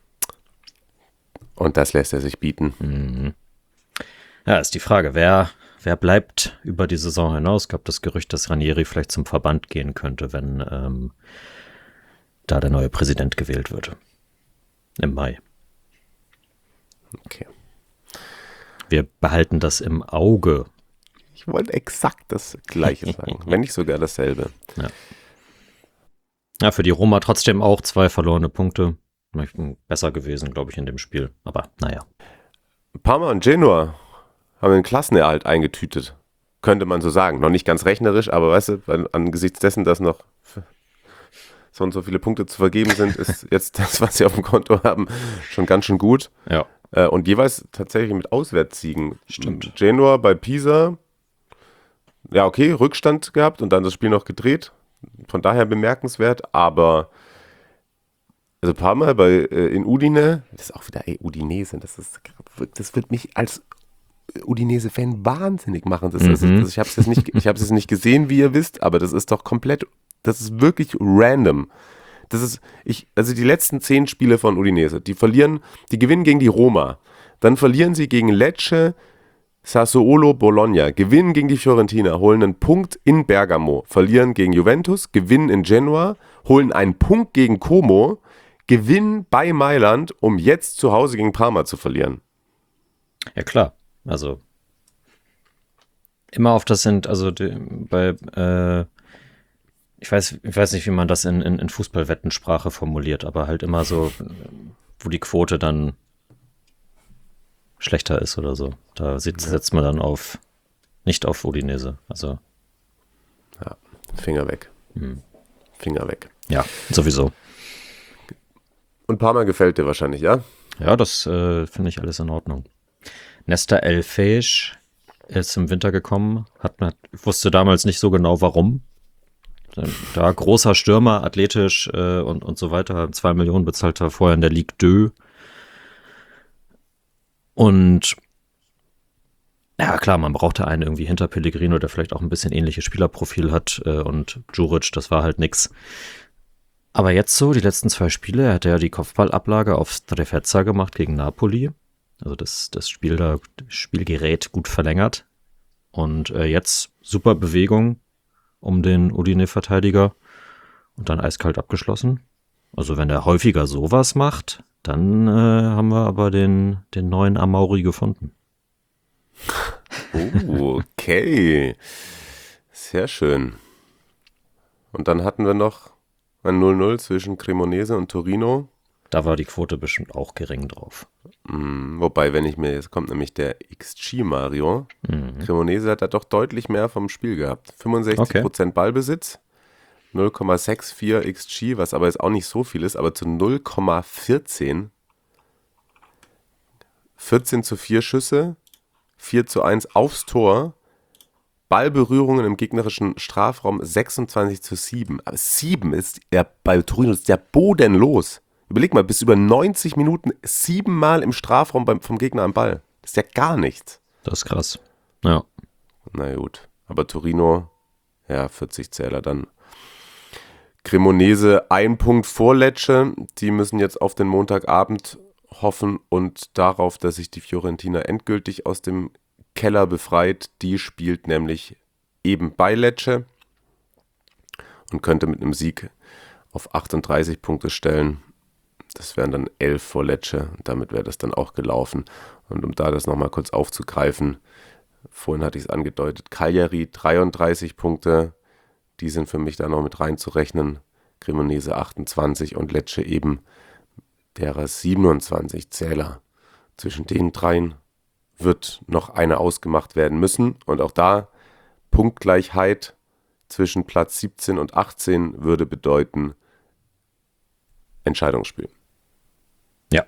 Und das lässt er sich bieten. Mhm. Ja, ist die Frage, wer, wer bleibt über die Saison hinaus? Es gab das Gerücht, dass Ranieri vielleicht zum Verband gehen könnte, wenn ähm, da der neue Präsident gewählt würde. Im Mai. Okay. Wir behalten das im Auge. Ich wollte exakt das Gleiche sagen, wenn nicht sogar dasselbe. Ja. Ja, für die Roma trotzdem auch zwei verlorene Punkte. Besser gewesen, glaube ich, in dem Spiel. Aber naja. Parma und Genoa haben den Klassenerhalt eingetütet. Könnte man so sagen. Noch nicht ganz rechnerisch, aber weißt du, weil angesichts dessen, dass noch so und so viele Punkte zu vergeben sind, ist jetzt das, was sie auf dem Konto haben, schon ganz schön gut. Ja. Und jeweils tatsächlich mit Auswärtssiegen. Stimmt. Genoa bei Pisa, ja okay, Rückstand gehabt und dann das Spiel noch gedreht. Von daher bemerkenswert, aber also Parma bei äh, in Udine, das ist auch wieder, ey, Udinese, das ist, das wird mich als Udinese-Fan wahnsinnig machen. Das, das, Mhm. das, ich habe es jetzt nicht, ich habe es jetzt nicht gesehen, wie ihr wisst, aber das ist doch komplett, das ist wirklich random. Das ist, ich, also die letzten zehn Spiele von Udinese, die verlieren, die gewinnen gegen die Roma, dann verlieren sie gegen Lecce, Sassuolo, Bologna, gewinnen gegen die Fiorentina, holen einen Punkt in Bergamo, verlieren gegen Juventus, gewinnen in Genua, holen einen Punkt gegen Como, gewinnen bei Mailand, um jetzt zu Hause gegen Parma zu verlieren. Ja, klar. Also immer auf das sind, also die, bei, äh, ich weiß, ich weiß nicht, wie man das in, in, in Fußballwettensprache formuliert, aber halt immer so, wo die Quote dann schlechter ist oder so. Da setzt, Ja. setzt man dann auf, nicht auf Udinese. Also, Ja, Finger weg. hm. Finger weg. ja, sowieso. Und Parma gefällt dir wahrscheinlich, ja? Ja, das äh, finde ich alles in Ordnung. Nesta El Feish ist im Winter gekommen, hat, hat, wusste damals nicht so genau warum. Da großer Stürmer, athletisch äh, und, und so weiter, zwei Millionen bezahlt er vorher in der Ligue zwei. Und ja, klar, man brauchte einen irgendwie hinter Pellegrino, der vielleicht auch ein bisschen ähnliches Spielerprofil hat äh, und Djuric, das war halt nix. Aber jetzt so, die letzten zwei Spiele, hat er die Kopfballablage auf Strefezza gemacht gegen Napoli. Also das, das Spiel da, das Spielgerät gut verlängert. Und äh, jetzt super Bewegung um den Udine-Verteidiger und dann eiskalt abgeschlossen. Also wenn er häufiger sowas macht, dann äh, haben wir aber den, den neuen Amauri gefunden. Oh, okay. Sehr schön. Und dann hatten wir noch ein null null zwischen Cremonese und Torino. Da war die Quote bestimmt auch gering drauf. Hm, wobei, wenn ich mir, jetzt kommt nämlich der X G Mario. Mhm. Cremonese hat da doch deutlich mehr vom Spiel gehabt. fünfundsechzig Prozent Ballbesitz, null Komma vierundsechzig X G, was aber jetzt auch nicht so viel ist, aber zu null Komma vierzehn. vierzehn zu vier Schüsse, vier zu eins aufs Tor. Ballberührungen im gegnerischen Strafraum sechsundzwanzig zu sieben. Aber sieben ist ja bei Torino ist ja bodenlos. Überleg mal, bis über neunzig Minuten siebenmal im Strafraum beim, vom Gegner am Ball. Das ist ja gar nichts. Das ist krass. Ja. Na gut, aber Torino, ja, vierzig Zähler dann Cremonese ein Punkt vor Lecce. Die müssen jetzt auf den Montagabend hoffen und darauf, dass sich die Fiorentina endgültig aus dem Keller befreit. Die spielt nämlich eben bei Lecce und könnte mit einem Sieg auf achtunddreißig Punkte stellen. Das wären dann elf vor Lecce. Damit wäre das dann auch gelaufen. Und um da das nochmal kurz aufzugreifen, vorhin hatte ich es angedeutet, Cagliari dreiunddreißig Punkte, die sind für mich da noch mit reinzurechnen. Cremonese achtundzwanzig und Lecce eben derer siebenundzwanzig Zähler. Zwischen den dreien wird noch eine ausgemacht werden müssen. Und auch da Punktgleichheit zwischen Platz siebzehn und achtzehn würde bedeuten Entscheidungsspiel. Ja.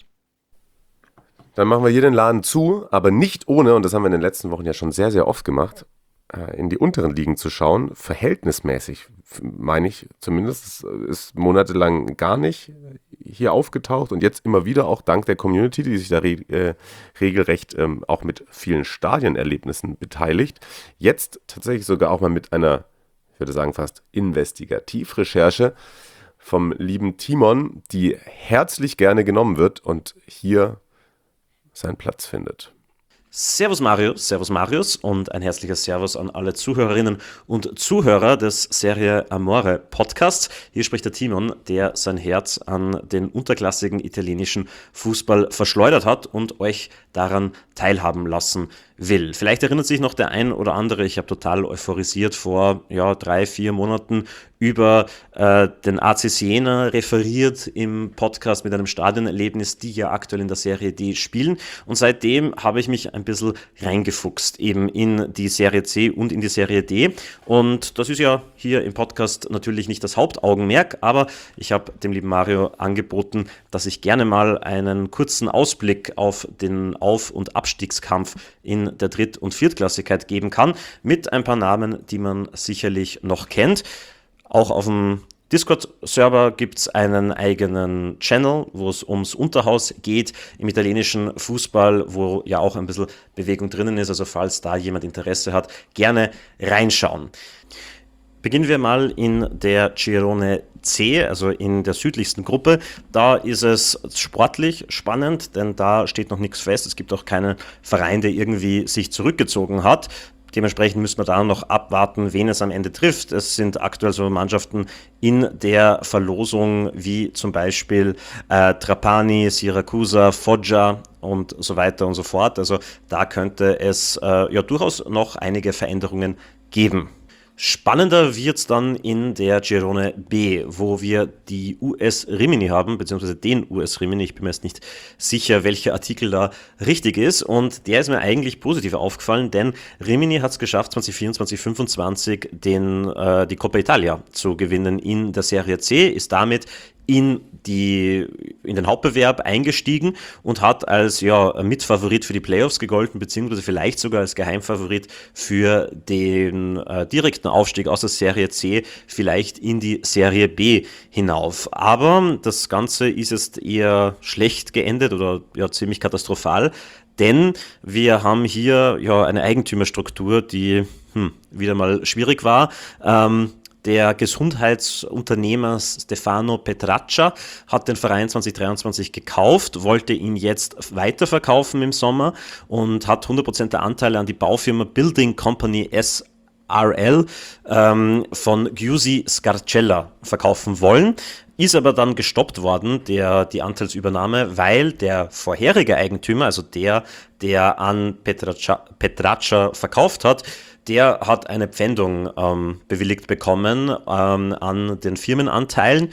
Dann machen wir hier den Laden zu, aber nicht ohne, und das haben wir in den letzten Wochen ja schon sehr, sehr oft gemacht, in die unteren Ligen zu schauen. Verhältnismäßig, meine ich zumindest, ist monatelang gar nicht hier aufgetaucht und jetzt immer wieder auch dank der Community, die sich da re- äh, regelrecht ähm, auch mit vielen Stadionerlebnissen beteiligt. Jetzt tatsächlich sogar auch mal mit einer, ich würde sagen fast Investigativrecherche vom lieben Timon, die herzlich gerne genommen wird und hier seinen Platz findet. Servus Mario, Servus Marius und ein herzliches Servus an alle Zuhörerinnen und Zuhörer des Serie Amore Podcasts. Hier spricht der Timon, der sein Herz an den unterklassigen italienischen Fußball verschleudert hat und euch daran teilhaben lassen will. Vielleicht erinnert sich noch der ein oder andere, ich habe total euphorisiert vor ja, drei, vier Monaten über äh, den A C Siena referiert im Podcast mit einem Stadionerlebnis, die ja aktuell in der Serie D spielen. Und seitdem habe ich mich ein bisschen reingefuchst eben in die Serie C und in die Serie D. Und das ist ja hier im Podcast natürlich nicht das Hauptaugenmerk, aber ich habe dem lieben Mario angeboten, dass ich gerne mal einen kurzen Ausblick auf den Auf- und Abstiegskampf in der Dritt- und Viertklassigkeit geben kann, mit ein paar Namen, die man sicherlich noch kennt. Auch auf dem Discord-Server gibt es einen eigenen Channel, wo es ums Unterhaus geht im italienischen Fußball, wo ja auch ein bisschen Bewegung drinnen ist. Also falls da jemand Interesse hat, gerne reinschauen. Beginnen wir mal in der Girone C, also in der südlichsten Gruppe. Da ist es sportlich spannend, denn da steht noch nichts fest. Es gibt auch keinen Verein, der irgendwie sich zurückgezogen hat. Dementsprechend müssen wir da noch abwarten, wen es am Ende trifft. Es sind aktuell so Mannschaften in der Verlosung wie zum Beispiel äh, Trapani, Siracusa, Foggia und so weiter und so fort. Also da könnte es äh, ja durchaus noch einige Veränderungen geben. Spannender wird es dann in der Girone B, wo wir die U S Rimini haben, beziehungsweise den U S Rimini. Ich bin mir jetzt nicht sicher, welcher Artikel da richtig ist. Und der ist mir eigentlich positiv aufgefallen, denn Rimini hat es geschafft, zwanzig vierundzwanzig fünfundzwanzig den, äh, die Coppa Italia zu gewinnen in der Serie C, ist damit in, die, in den Hauptbewerb eingestiegen und hat als ja, Mitfavorit für die Playoffs gegolten, beziehungsweise vielleicht sogar als Geheimfavorit für den äh, direkten Aufstieg aus der Serie C, vielleicht in die Serie B hinauf. Aber das Ganze ist jetzt eher schlecht geendet oder ja, ziemlich katastrophal, denn wir haben hier ja eine Eigentümerstruktur, die hm, wieder mal schwierig war. Ähm, Der Gesundheitsunternehmer Stefano Petraccia hat den Verein zwanzig dreiundzwanzig gekauft, wollte ihn jetzt weiterverkaufen im Sommer und hat hundert Prozent der Anteile an die Baufirma Building Company S R L ähm, von Giusy Scarcella verkaufen wollen. Ist aber dann gestoppt worden, der, die Anteilsübernahme, weil der vorherige Eigentümer, also der, der an Petraccia, Petraccia verkauft hat, der hat eine Pfändung ähm, bewilligt bekommen ähm, an den Firmenanteilen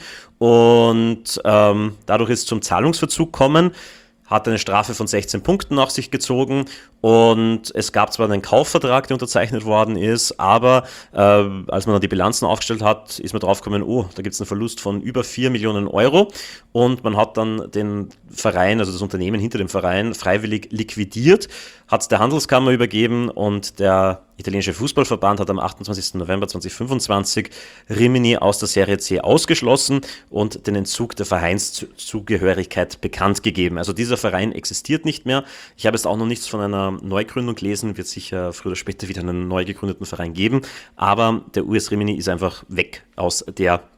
und ähm, dadurch ist es zum Zahlungsverzug gekommen, hat eine Strafe von sechzehn Punkten nach sich gezogen und es gab zwar einen Kaufvertrag, der unterzeichnet worden ist, aber äh, als man dann die Bilanzen aufgestellt hat, ist man draufgekommen, oh, da gibt es einen Verlust von über vier Millionen Euro und man hat dann den Verein, also das Unternehmen hinter dem Verein, freiwillig liquidiert, hat es der Handelskammer übergeben und der italienische Fußballverband hat am achtundzwanzigsten November zweitausendfünfundzwanzig Rimini aus der Serie C ausgeschlossen und den Entzug der Vereinszugehörigkeit bekannt gegeben. Also dieser Verein existiert nicht mehr. Ich habe jetzt auch noch nichts von einer Neugründung gelesen, wird sicher früher oder später wieder einen neu gegründeten Verein geben, aber der U S Rimini ist einfach weg aus der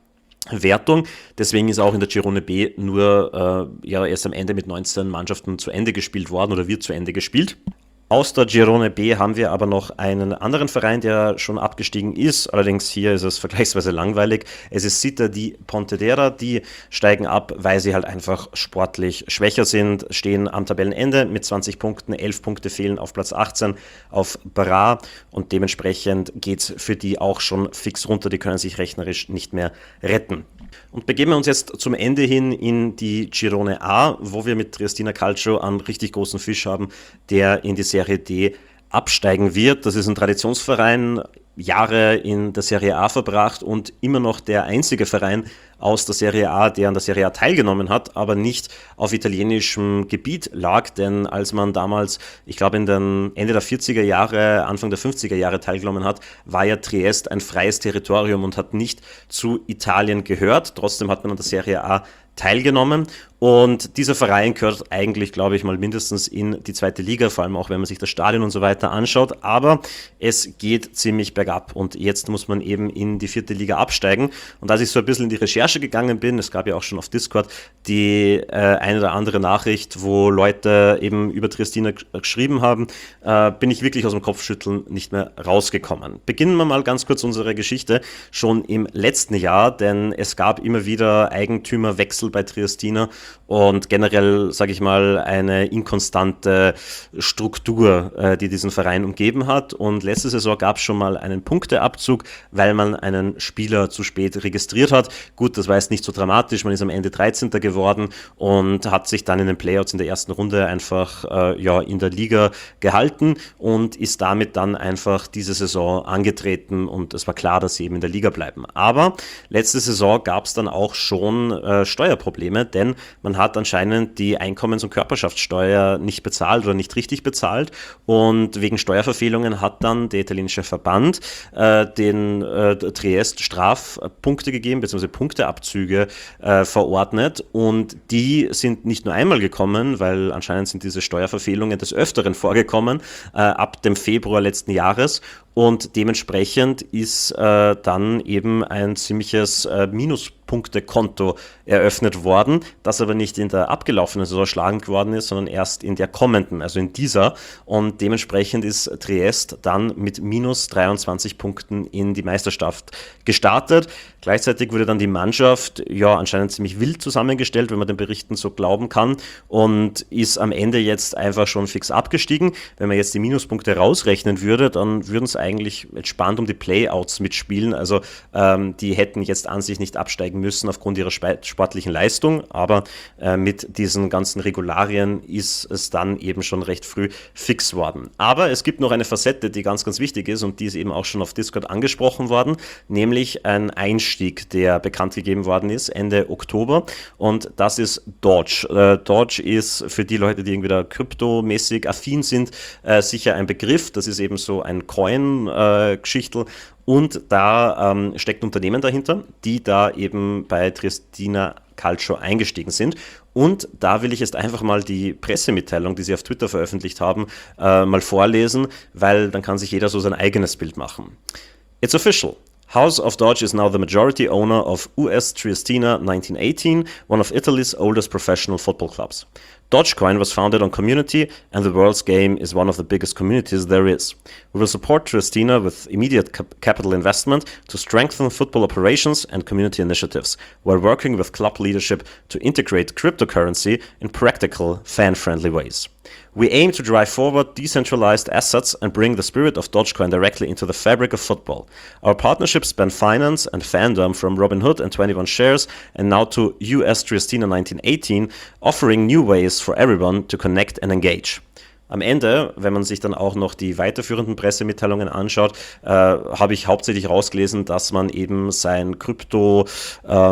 Wertung. Deswegen ist auch in der Girone B nur äh, ja, erst am Ende mit neunzehn Mannschaften zu Ende gespielt worden oder wird zu Ende gespielt. Aus der Girone B haben wir aber noch einen anderen Verein, der schon abgestiegen ist. Allerdings hier ist es vergleichsweise langweilig. Es ist Città di Pontedera. Die steigen ab, weil sie halt einfach sportlich schwächer sind, stehen am Tabellenende mit zwanzig Punkten. elf Punkte fehlen auf Platz achtzehn auf Bra und dementsprechend geht es für die auch schon fix runter. Die können sich rechnerisch nicht mehr retten. Und begeben wir uns jetzt zum Ende hin in die Girone A, wo wir mit Triestina Calcio einen richtig großen Fisch haben, der in die Serie D absteigen wird. Das ist ein Traditionsverein, Jahre in der Serie A verbracht und immer noch der einzige Verein aus der Serie A, der an der Serie A teilgenommen hat, aber nicht auf italienischem Gebiet lag, denn als man damals, ich glaube in den Ende der vierziger Jahre, Anfang der fünfziger Jahre teilgenommen hat, war ja Triest ein freies Territorium und hat nicht zu Italien gehört. Trotzdem hat man an der Serie A teilgenommen und dieser Verein gehört eigentlich, glaube ich, mal mindestens in die zweite Liga, vor allem auch, wenn man sich das Stadion und so weiter anschaut, aber es geht ziemlich bergab und jetzt muss man eben in die vierte Liga absteigen und als ich so ein bisschen in die Recherche gegangen bin, es gab ja auch schon auf Discord die äh, eine oder andere Nachricht, wo Leute eben über Triestina geschrieben haben, äh, bin ich wirklich aus dem Kopfschütteln nicht mehr rausgekommen. Beginnen wir mal ganz kurz unsere Geschichte schon im letzten Jahr, denn es gab immer wieder Eigentümerwechsel bei Triestina und generell, sage ich mal, eine inkonstante Struktur, äh, die diesen Verein umgeben hat. Und letzte Saison gab es schon mal einen Punkteabzug, weil man einen Spieler zu spät registriert hat. Gut, das war jetzt nicht so dramatisch, man ist am Ende dreizehnter geworden und hat sich dann in den Playouts in der ersten Runde einfach äh, ja, in der Liga gehalten und ist damit dann einfach diese Saison angetreten und es war klar, dass sie eben in der Liga bleiben. Aber letzte Saison gab es dann auch schon äh, Steuerprobleme, denn man hat anscheinend die Einkommens- und Körperschaftssteuer nicht bezahlt oder nicht richtig bezahlt und wegen Steuerverfehlungen hat dann der italienische Verband äh, den äh, Triest Strafpunkte gegeben, beziehungsweise Punkteabzüge äh, verordnet und die sind nicht nur einmal gekommen, weil anscheinend sind diese Steuerverfehlungen des Öfteren vorgekommen, äh, ab dem Februar letzten Jahres und dementsprechend ist äh, dann eben ein ziemliches äh, Minuspunktekonto eröffnet worden, das aber nicht in der abgelaufenen Saison schlagend geworden ist, sondern erst in der kommenden, also in dieser. Und dementsprechend ist Triest dann mit minus dreiundzwanzig Punkten in die Meisterschaft gestartet. Gleichzeitig wurde dann die Mannschaft ja anscheinend ziemlich wild zusammengestellt, wenn man den Berichten so glauben kann, und ist am Ende jetzt einfach schon fix abgestiegen. Wenn man jetzt die Minuspunkte rausrechnen würde, dann würden es eigentlich entspannt um die Playouts mitspielen. Also ähm, die hätten jetzt an sich nicht absteigen müssen aufgrund ihrer sportlichen Leistung, aber äh, mit diesen ganzen Regularien ist es dann eben schon recht früh fix worden. Aber es gibt noch eine Facette, die ganz, ganz wichtig ist und die ist eben auch schon auf Discord angesprochen worden, nämlich ein Einstieg, der bekannt gegeben worden ist Ende Oktober und das ist Doge. Äh, Doge ist für die Leute, die irgendwie da kryptomäßig affin sind, äh, sicher ein Begriff. Das ist eben so ein Coin-Geschichtel. Äh, Und da ähm, steckt Unternehmen dahinter, die da eben bei Triestina Calcio eingestiegen sind. Und da will ich jetzt einfach mal die Pressemitteilung, die sie auf Twitter veröffentlicht haben, äh, mal vorlesen, weil dann kann sich jeder so sein eigenes Bild machen. It's official. House of Doge is now the majority owner of U S Triestina nineteen eighteen, one of Italy's oldest professional football clubs. Dogecoin was founded on community, and the world's game is one of the biggest communities there is. We will support Triestina with immediate cap- capital investment to strengthen football operations and community initiatives, while working with club leadership to integrate cryptocurrency in practical, fan-friendly ways. We aim to drive forward decentralized assets and bring the spirit of Dogecoin directly into the fabric of football. Our partnerships span finance and fandom from Robinhood and twenty-one Shares and now to U S Triestina nineteen eighteen, offering new ways for everyone to connect and engage. Am Ende, wenn man sich dann auch noch die weiterführenden Pressemitteilungen anschaut, äh, habe ich hauptsächlich rausgelesen, dass man eben sein Krypto, ähm,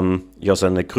ja so eine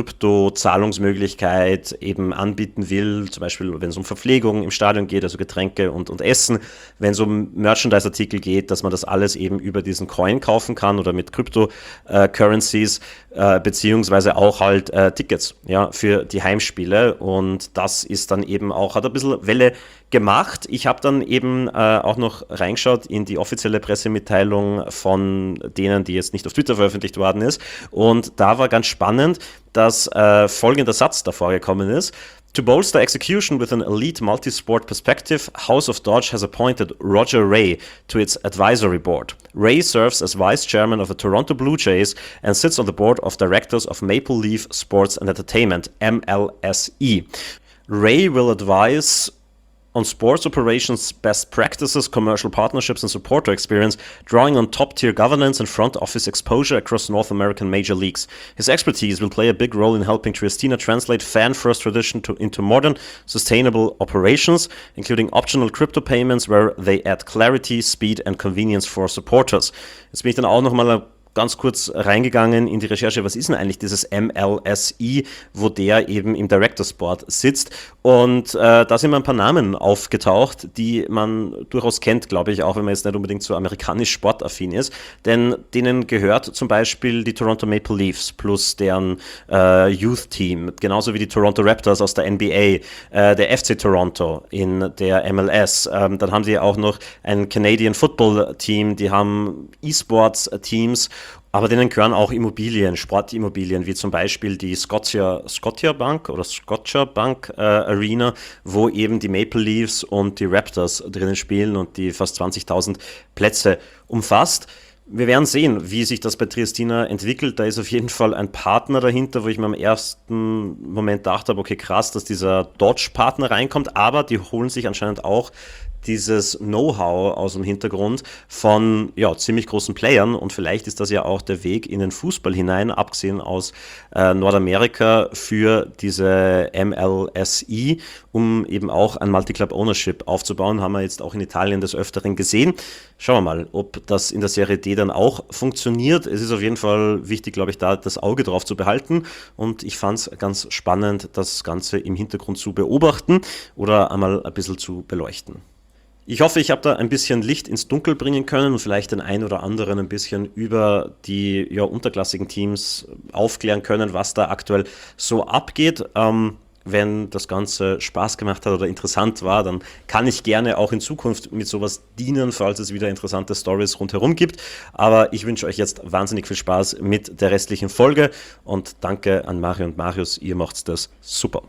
Krypto-Zahlungsmöglichkeit eben anbieten will, zum Beispiel wenn es um Verpflegung im Stadion geht, also Getränke und, und Essen, wenn es um Merchandise-Artikel geht, dass man das alles eben über diesen Coin kaufen kann oder mit Crypto-Currencies, äh, beziehungsweise auch halt äh, Tickets, ja, für die Heimspiele, und das ist dann eben auch, hat ein bisschen Welle gemacht. Ich habe dann eben äh, auch noch reingeschaut in die offizielle Pressemitteilung von denen, die jetzt nicht auf Twitter veröffentlicht worden ist, und da war ganz spannend, dass äh, folgender Satz davor gekommen ist: To bolster execution with an elite multi-sport perspective, House of Dodge has appointed Roger Ray to its advisory board. Ray serves as vice chairman of the Toronto Blue Jays and sits on the board of directors of Maple Leaf Sports and Entertainment, M L S E. Ray will advise on sports operations, best practices, commercial partnerships, and supporter experience, drawing on top-tier governance and front office exposure across North American major leagues. His expertise will play a big role in helping Triestina translate fan-first tradition to, into modern, sustainable operations, including optional crypto payments where they add clarity, speed, and convenience for supporters. Jetzt bin ich dann auch noch mal ganz kurz reingegangen in die Recherche, was ist denn eigentlich dieses M L S E, wo der eben im Directors Board sitzt, und äh, da sind mir ein paar Namen aufgetaucht, die man durchaus kennt, glaube ich, auch wenn man jetzt nicht unbedingt so amerikanisch sportaffin ist, denn denen gehört zum Beispiel die Toronto Maple Leafs plus deren äh, Youth-Team, genauso wie die Toronto Raptors aus der N B A, äh, der F C Toronto in der M L S, ähm, dann haben sie auch noch ein Canadian Football Team, die haben E-Sports-Teams, aber denen gehören auch Immobilien, Sportimmobilien, wie zum Beispiel die Scotia, Scotia Bank oder Scotia Bank äh, Arena, wo eben die Maple Leafs und die Raptors drinnen spielen und die fast zwanzigtausend Plätze umfasst. Wir werden sehen, wie sich das bei Triestina entwickelt. Da ist auf jeden Fall ein Partner dahinter, wo ich mir im ersten Moment gedacht habe, okay, krass, dass dieser Dodge-Partner reinkommt, aber die holen sich anscheinend auch dieses Know-how aus dem Hintergrund von ja, ziemlich großen Playern, und vielleicht ist das ja auch der Weg in den Fußball hinein, abgesehen aus äh, Nordamerika, für diese M L S E, um eben auch ein Multi-Club-Ownership aufzubauen, haben wir jetzt auch in Italien des Öfteren gesehen. Schauen wir mal, ob das in der Serie D dann auch funktioniert. Es ist auf jeden Fall wichtig, glaube ich, da das Auge drauf zu behalten, und ich fand es ganz spannend, das Ganze im Hintergrund zu beobachten oder einmal ein bisschen zu beleuchten. Ich hoffe, ich habe da ein bisschen Licht ins Dunkel bringen können und vielleicht den einen oder anderen ein bisschen über die ja, unterklassigen Teams aufklären können, was da aktuell so abgeht. Ähm, wenn das Ganze Spaß gemacht hat oder interessant war, dann kann ich gerne auch in Zukunft mit sowas dienen, falls es wieder interessante Stories rundherum gibt. Aber ich wünsche euch jetzt wahnsinnig viel Spaß mit der restlichen Folge und danke an Mario und Marius, ihr macht das super.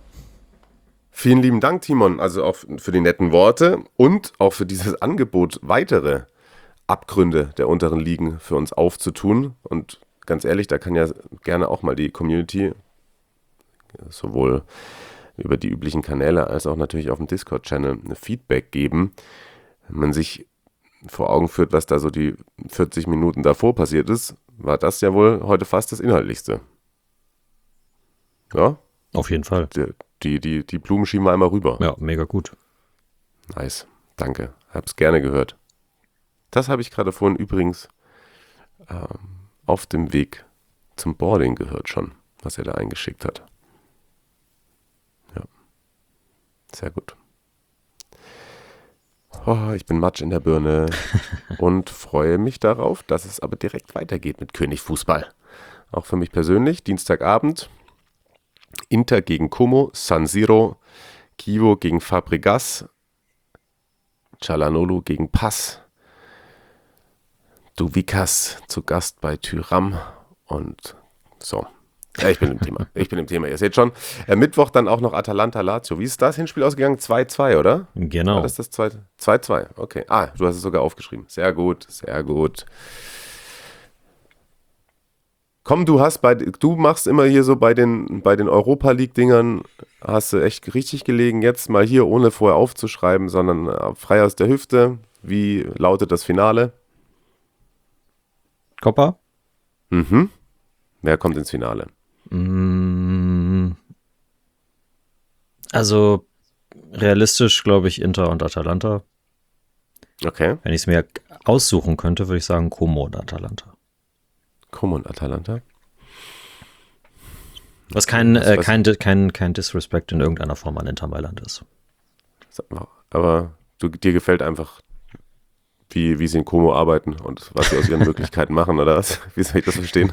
Vielen lieben Dank, Timon, also auch für die netten Worte und auch für dieses Angebot, weitere Abgründe der unteren Ligen für uns aufzutun. Und ganz ehrlich, da kann ja gerne auch mal die Community sowohl über die üblichen Kanäle als auch natürlich auf dem Discord-Channel Feedback geben. Wenn man sich vor Augen führt, was da so die vierzig Minuten davor passiert ist, war das ja wohl heute fast das Inhaltlichste. Ja? Auf jeden Fall. Die, die, die, die Blumen schieben wir einmal rüber. Ja, mega gut. Nice, danke. Hab's gerne gehört. Das habe ich gerade vorhin übrigens ähm, auf dem Weg zum Boarding gehört schon, was er da eingeschickt hat. Ja, sehr gut. Oh, ich bin Matsch in der Birne und freue mich darauf, dass es aber direkt weitergeht mit König Fußball. Auch für mich persönlich, Dienstagabend, Inter gegen Como, San Siro, Chievo gegen Fabregas, Çalhanoğlu gegen Pass, Douvikas zu Gast bei Tyram und so. Ja, ich bin im Thema. Ich bin im Thema. Ihr seht schon. Äh, Mittwoch dann auch noch Atalanta-Lazio. Wie ist das Hinspiel ausgegangen? zwei zwei, oder? Genau. War das das zweite? zwei zwei, okay. Ah, du hast es sogar aufgeschrieben. Sehr gut, sehr gut. Komm, du hast bei, du machst immer hier so bei den, bei den Europa-League-Dingern, hast du echt richtig gelegen. Jetzt mal hier, ohne vorher aufzuschreiben, sondern äh, frei aus der Hüfte. Wie lautet das Finale? Coppa? Mhm. Wer kommt ins Finale? Also realistisch glaube ich Inter und Atalanta. Okay. Wenn ich es mir aussuchen könnte, würde ich sagen Como und Atalanta. Como und Atalanta. Was kein, Was äh, weiß kein, kein, kein Disrespect in irgendeiner Form an Inter Mailand ist. Aber du, dir gefällt einfach, wie, wie sie in Como arbeiten und was sie aus ihren Möglichkeiten machen, oder was? Wie soll ich das verstehen?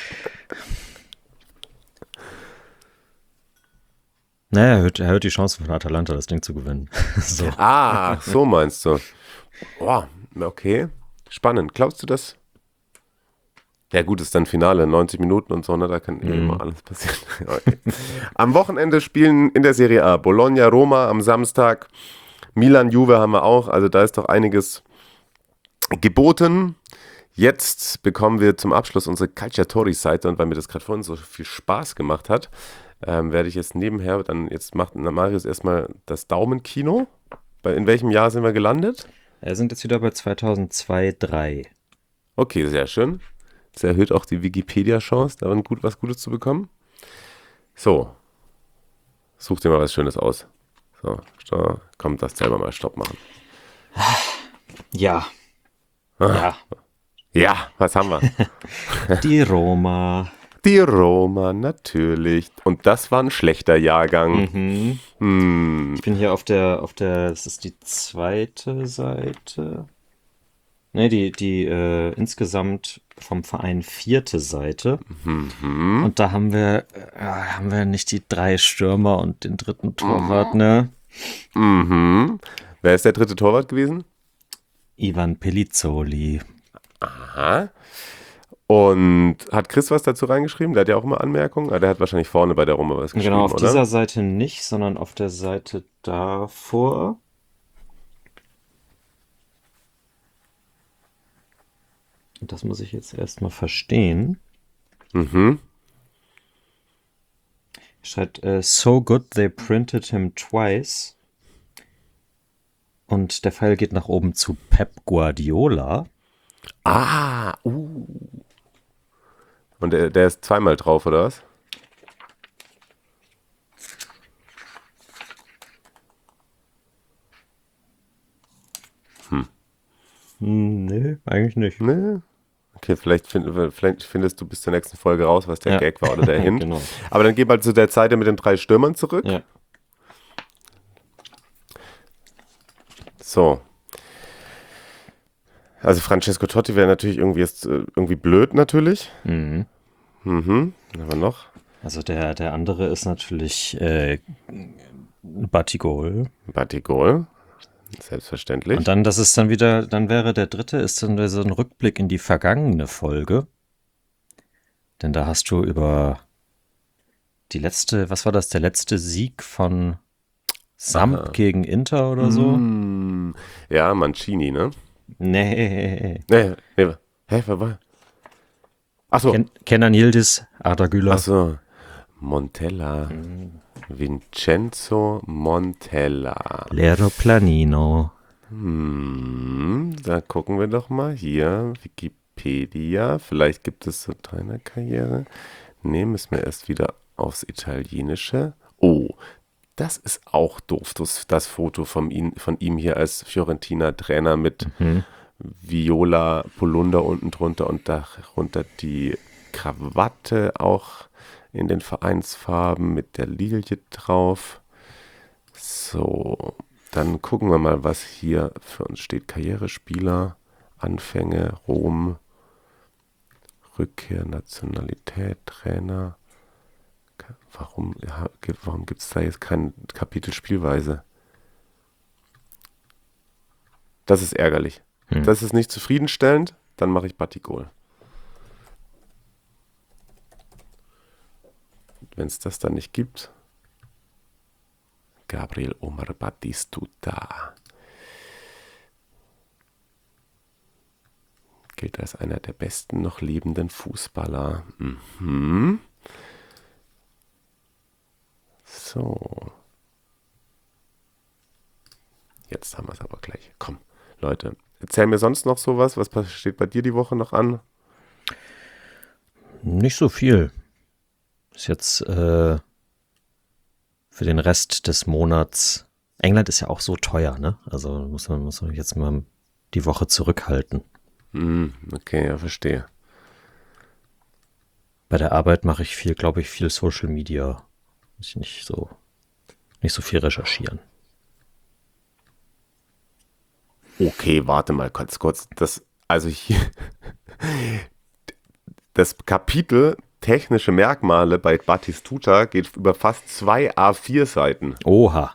Naja, er hört, er hört die Chancen von Atalanta, das Ding zu gewinnen. so. Ah, so meinst du. Boah, okay. Spannend. Glaubst du das? Ja gut, ist dann Finale, neunzig Minuten und so, ne? Da kann mhm. immer alles passieren. Okay. Am Wochenende spielen in der Serie A Bologna, Roma am Samstag. Milan, Juve haben wir auch. Also da ist doch einiges geboten. Jetzt bekommen wir zum Abschluss unsere Calciatori-Seite und weil mir das gerade vorhin so viel Spaß gemacht hat, ähm, werde ich jetzt nebenher, dann jetzt macht Marius erstmal das Daumenkino. Bei, in welchem Jahr sind wir gelandet? Wir sind jetzt wieder bei zweitausendzwei, drei. Okay, sehr schön. Das erhöht auch die Wikipedia-Chance, da gut, was Gutes zu bekommen. So, such dir mal was Schönes aus. So, so komm, das selber mal Stopp machen. Ja. Ah. Ja. Ja, was haben wir? Die Roma. Die Roma, natürlich. Und das war ein schlechter Jahrgang. Mhm. Hm. Ich bin hier auf der, auf der, das ist die zweite Seite. Ne, die, die äh, insgesamt vom Verein vierte Seite. Mhm. Und da haben wir, äh, haben wir nicht die drei Stürmer und den dritten Torwart, ne? Mhm. Wer ist der dritte Torwart gewesen? Ivan Pellizzoli. Aha. Und hat Chris was dazu reingeschrieben? Der hat ja auch immer Anmerkungen. Ah, der hat wahrscheinlich vorne bei der Roma was geschrieben, Genau, auf oder? dieser Seite nicht, sondern auf der Seite davor. Und das muss ich jetzt erstmal verstehen. Mhm. Schreibt, uh, so good they printed him twice. Und der Pfeil geht nach oben zu Pep Guardiola. Ah, uh. Und der, der ist zweimal drauf, oder was? Hm. Hm, nee, eigentlich nicht. Ne? Okay, vielleicht, find, vielleicht findest du bis zur nächsten Folge raus, was der Ja. Gag war oder der Hint. Genau. Aber dann gehen wir zu der Zeit mit den drei Stürmern zurück. Ja. So. Also Francesco Totti wäre natürlich irgendwie jetzt äh, irgendwie blöd natürlich. Mhm. Mhm. Aber noch. Also der, der andere ist natürlich äh, Batigol. Batigol. Selbstverständlich. Und dann, das ist dann wieder, dann wäre der dritte, ist dann so ein Rückblick in die vergangene Folge. Denn da hast du über die letzte, was war das, der letzte Sieg von Samp Aha. gegen Inter oder so? Mm, ja, Mancini, ne? Nee. Nee, nee. Hä, wer war? Achso. Ken, Kenan Yildiz, Arda Güler. Achso. Montella. Vincenzo Montella. Lero Planino. Hm, da gucken wir doch mal hier. Wikipedia. Vielleicht gibt es so deine Karriere. Nee, müssen wir erst wieder aufs Italienische. Oh, das ist auch doof, das, das Foto von ihm, von ihm hier als Fiorentina-Trainer mit Mhm. Viola Polunder unten drunter und darunter die Krawatte auch in den Vereinsfarben mit der Lilie drauf. So, dann gucken wir mal, was hier für uns steht. Karrierespieler, Anfänge, Rom, Rückkehr, Nationalität, Trainer. Warum, ja, warum gibt es da jetzt kein Kapitel Spielweise? Das ist ärgerlich. Hm. Das ist nicht zufriedenstellend. Dann mache ich Batigol. Wenn es das dann nicht gibt. Gabriel Omar Batistuta. Gilt als einer der besten noch lebenden Fußballer. Mhm. So. Jetzt haben wir es aber gleich. Komm, Leute. Erzähl mir sonst noch sowas. Was steht bei dir die Woche noch an? Nicht so viel. Ist jetzt äh, für den Rest des Monats. England ist ja auch so teuer, ne? Also muss man, muss man jetzt mal die Woche zurückhalten. Hm, okay, ja, verstehe. Bei der Arbeit mache ich viel, glaube ich, viel Social Media. Muss ich nicht so, nicht so viel recherchieren. Okay, warte mal kurz, kurz. Das, also hier, das Kapitel technische Merkmale bei Batistuta geht über fast zwei A vier Seiten. Oha.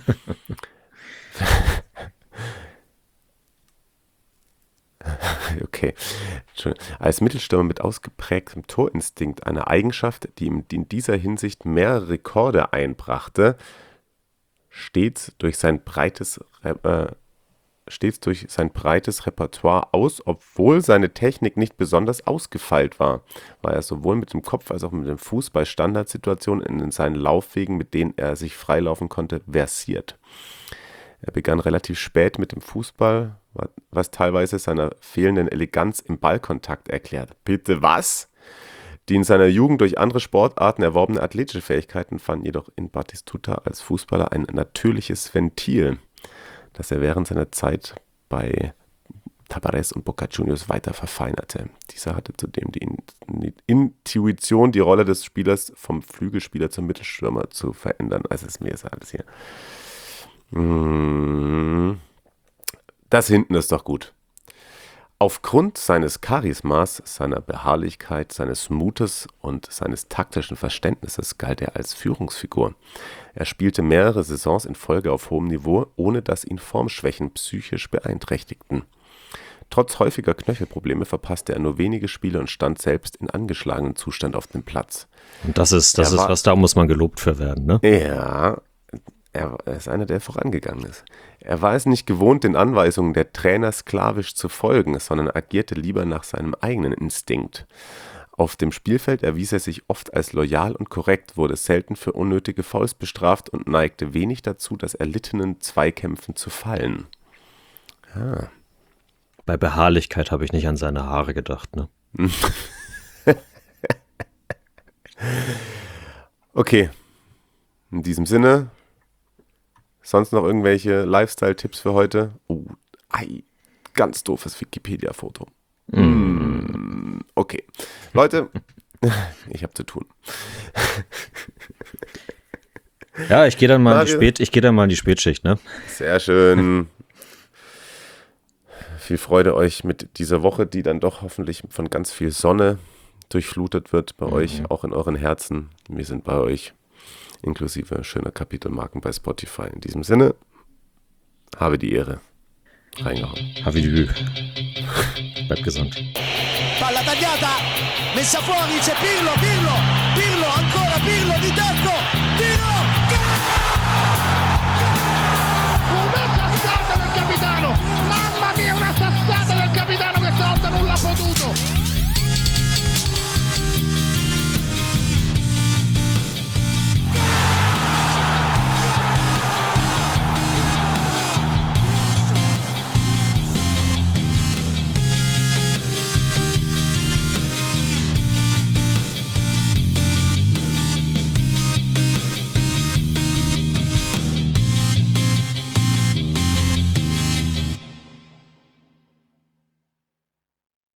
Okay. Als Mittelstürmer mit ausgeprägtem Torinstinkt, eine Eigenschaft, die ihm in dieser Hinsicht mehrere Rekorde einbrachte, stets durch sein breites äh, stets durch sein breites Repertoire aus, obwohl seine Technik nicht besonders ausgefeilt war, war er sowohl mit dem Kopf als auch mit dem Fuß bei Standardsituationen in seinen Laufwegen, mit denen er sich freilaufen konnte, versiert. Er begann relativ spät mit dem Fußball, was teilweise seiner fehlenden Eleganz im Ballkontakt erklärt. Bitte was? Die in seiner Jugend durch andere Sportarten erworbene athletische Fähigkeiten fanden jedoch in Batistuta als Fußballer ein natürliches Ventil, das er während seiner Zeit bei Tabarés und Boca Juniors weiter verfeinerte. Dieser hatte zudem die, In- die Intuition, die Rolle des Spielers vom Flügelspieler zum Mittelstürmer zu verändern. Also ist mir jetzt alles hier. Das hinten ist doch gut. Aufgrund seines Charismas, seiner Beharrlichkeit, seines Mutes und seines taktischen Verständnisses galt er als Führungsfigur. Er spielte mehrere Saisons in Folge auf hohem Niveau, ohne dass ihn Formschwächen psychisch beeinträchtigten. Trotz häufiger Knöchelprobleme verpasste er nur wenige Spiele und stand selbst in angeschlagenem Zustand auf dem Platz. Und das ist, das Er ist war- was, da muss man gelobt für werden, ne? Ja, er ist einer, der vorangegangen ist. Er war es nicht gewohnt, den Anweisungen der Trainer sklavisch zu folgen, sondern agierte lieber nach seinem eigenen Instinkt. Auf dem Spielfeld erwies er sich oft als loyal und korrekt, wurde selten für unnötige Fouls bestraft und neigte wenig dazu, das erlittenen Zweikämpfen zu fallen. Ah. Bei Beharrlichkeit habe ich nicht an seine Haare gedacht, ne? Okay, in diesem Sinne, sonst noch irgendwelche Lifestyle-Tipps für heute? Oh, ei, ganz doofes Wikipedia-Foto. Mm. Okay, Leute, ich habe zu tun. Ja, ich gehe dann mal in die Mario. Spät, ich gehe dann mal in die Spätschicht, ne? Sehr schön. Viel Freude euch mit dieser Woche, die dann doch hoffentlich von ganz viel Sonne durchflutet wird bei euch, auch in euren Herzen. Wir sind bei euch, inklusive schöner Kapitelmarken bei Spotify. In diesem Sinne, habe die Ehre. Reingehauen. Havidü. Bleibt gesund. Palla tagliata, messa fuori, c'è Pirlo, Pirlo, Pirlo, ancora Pirlo di testa.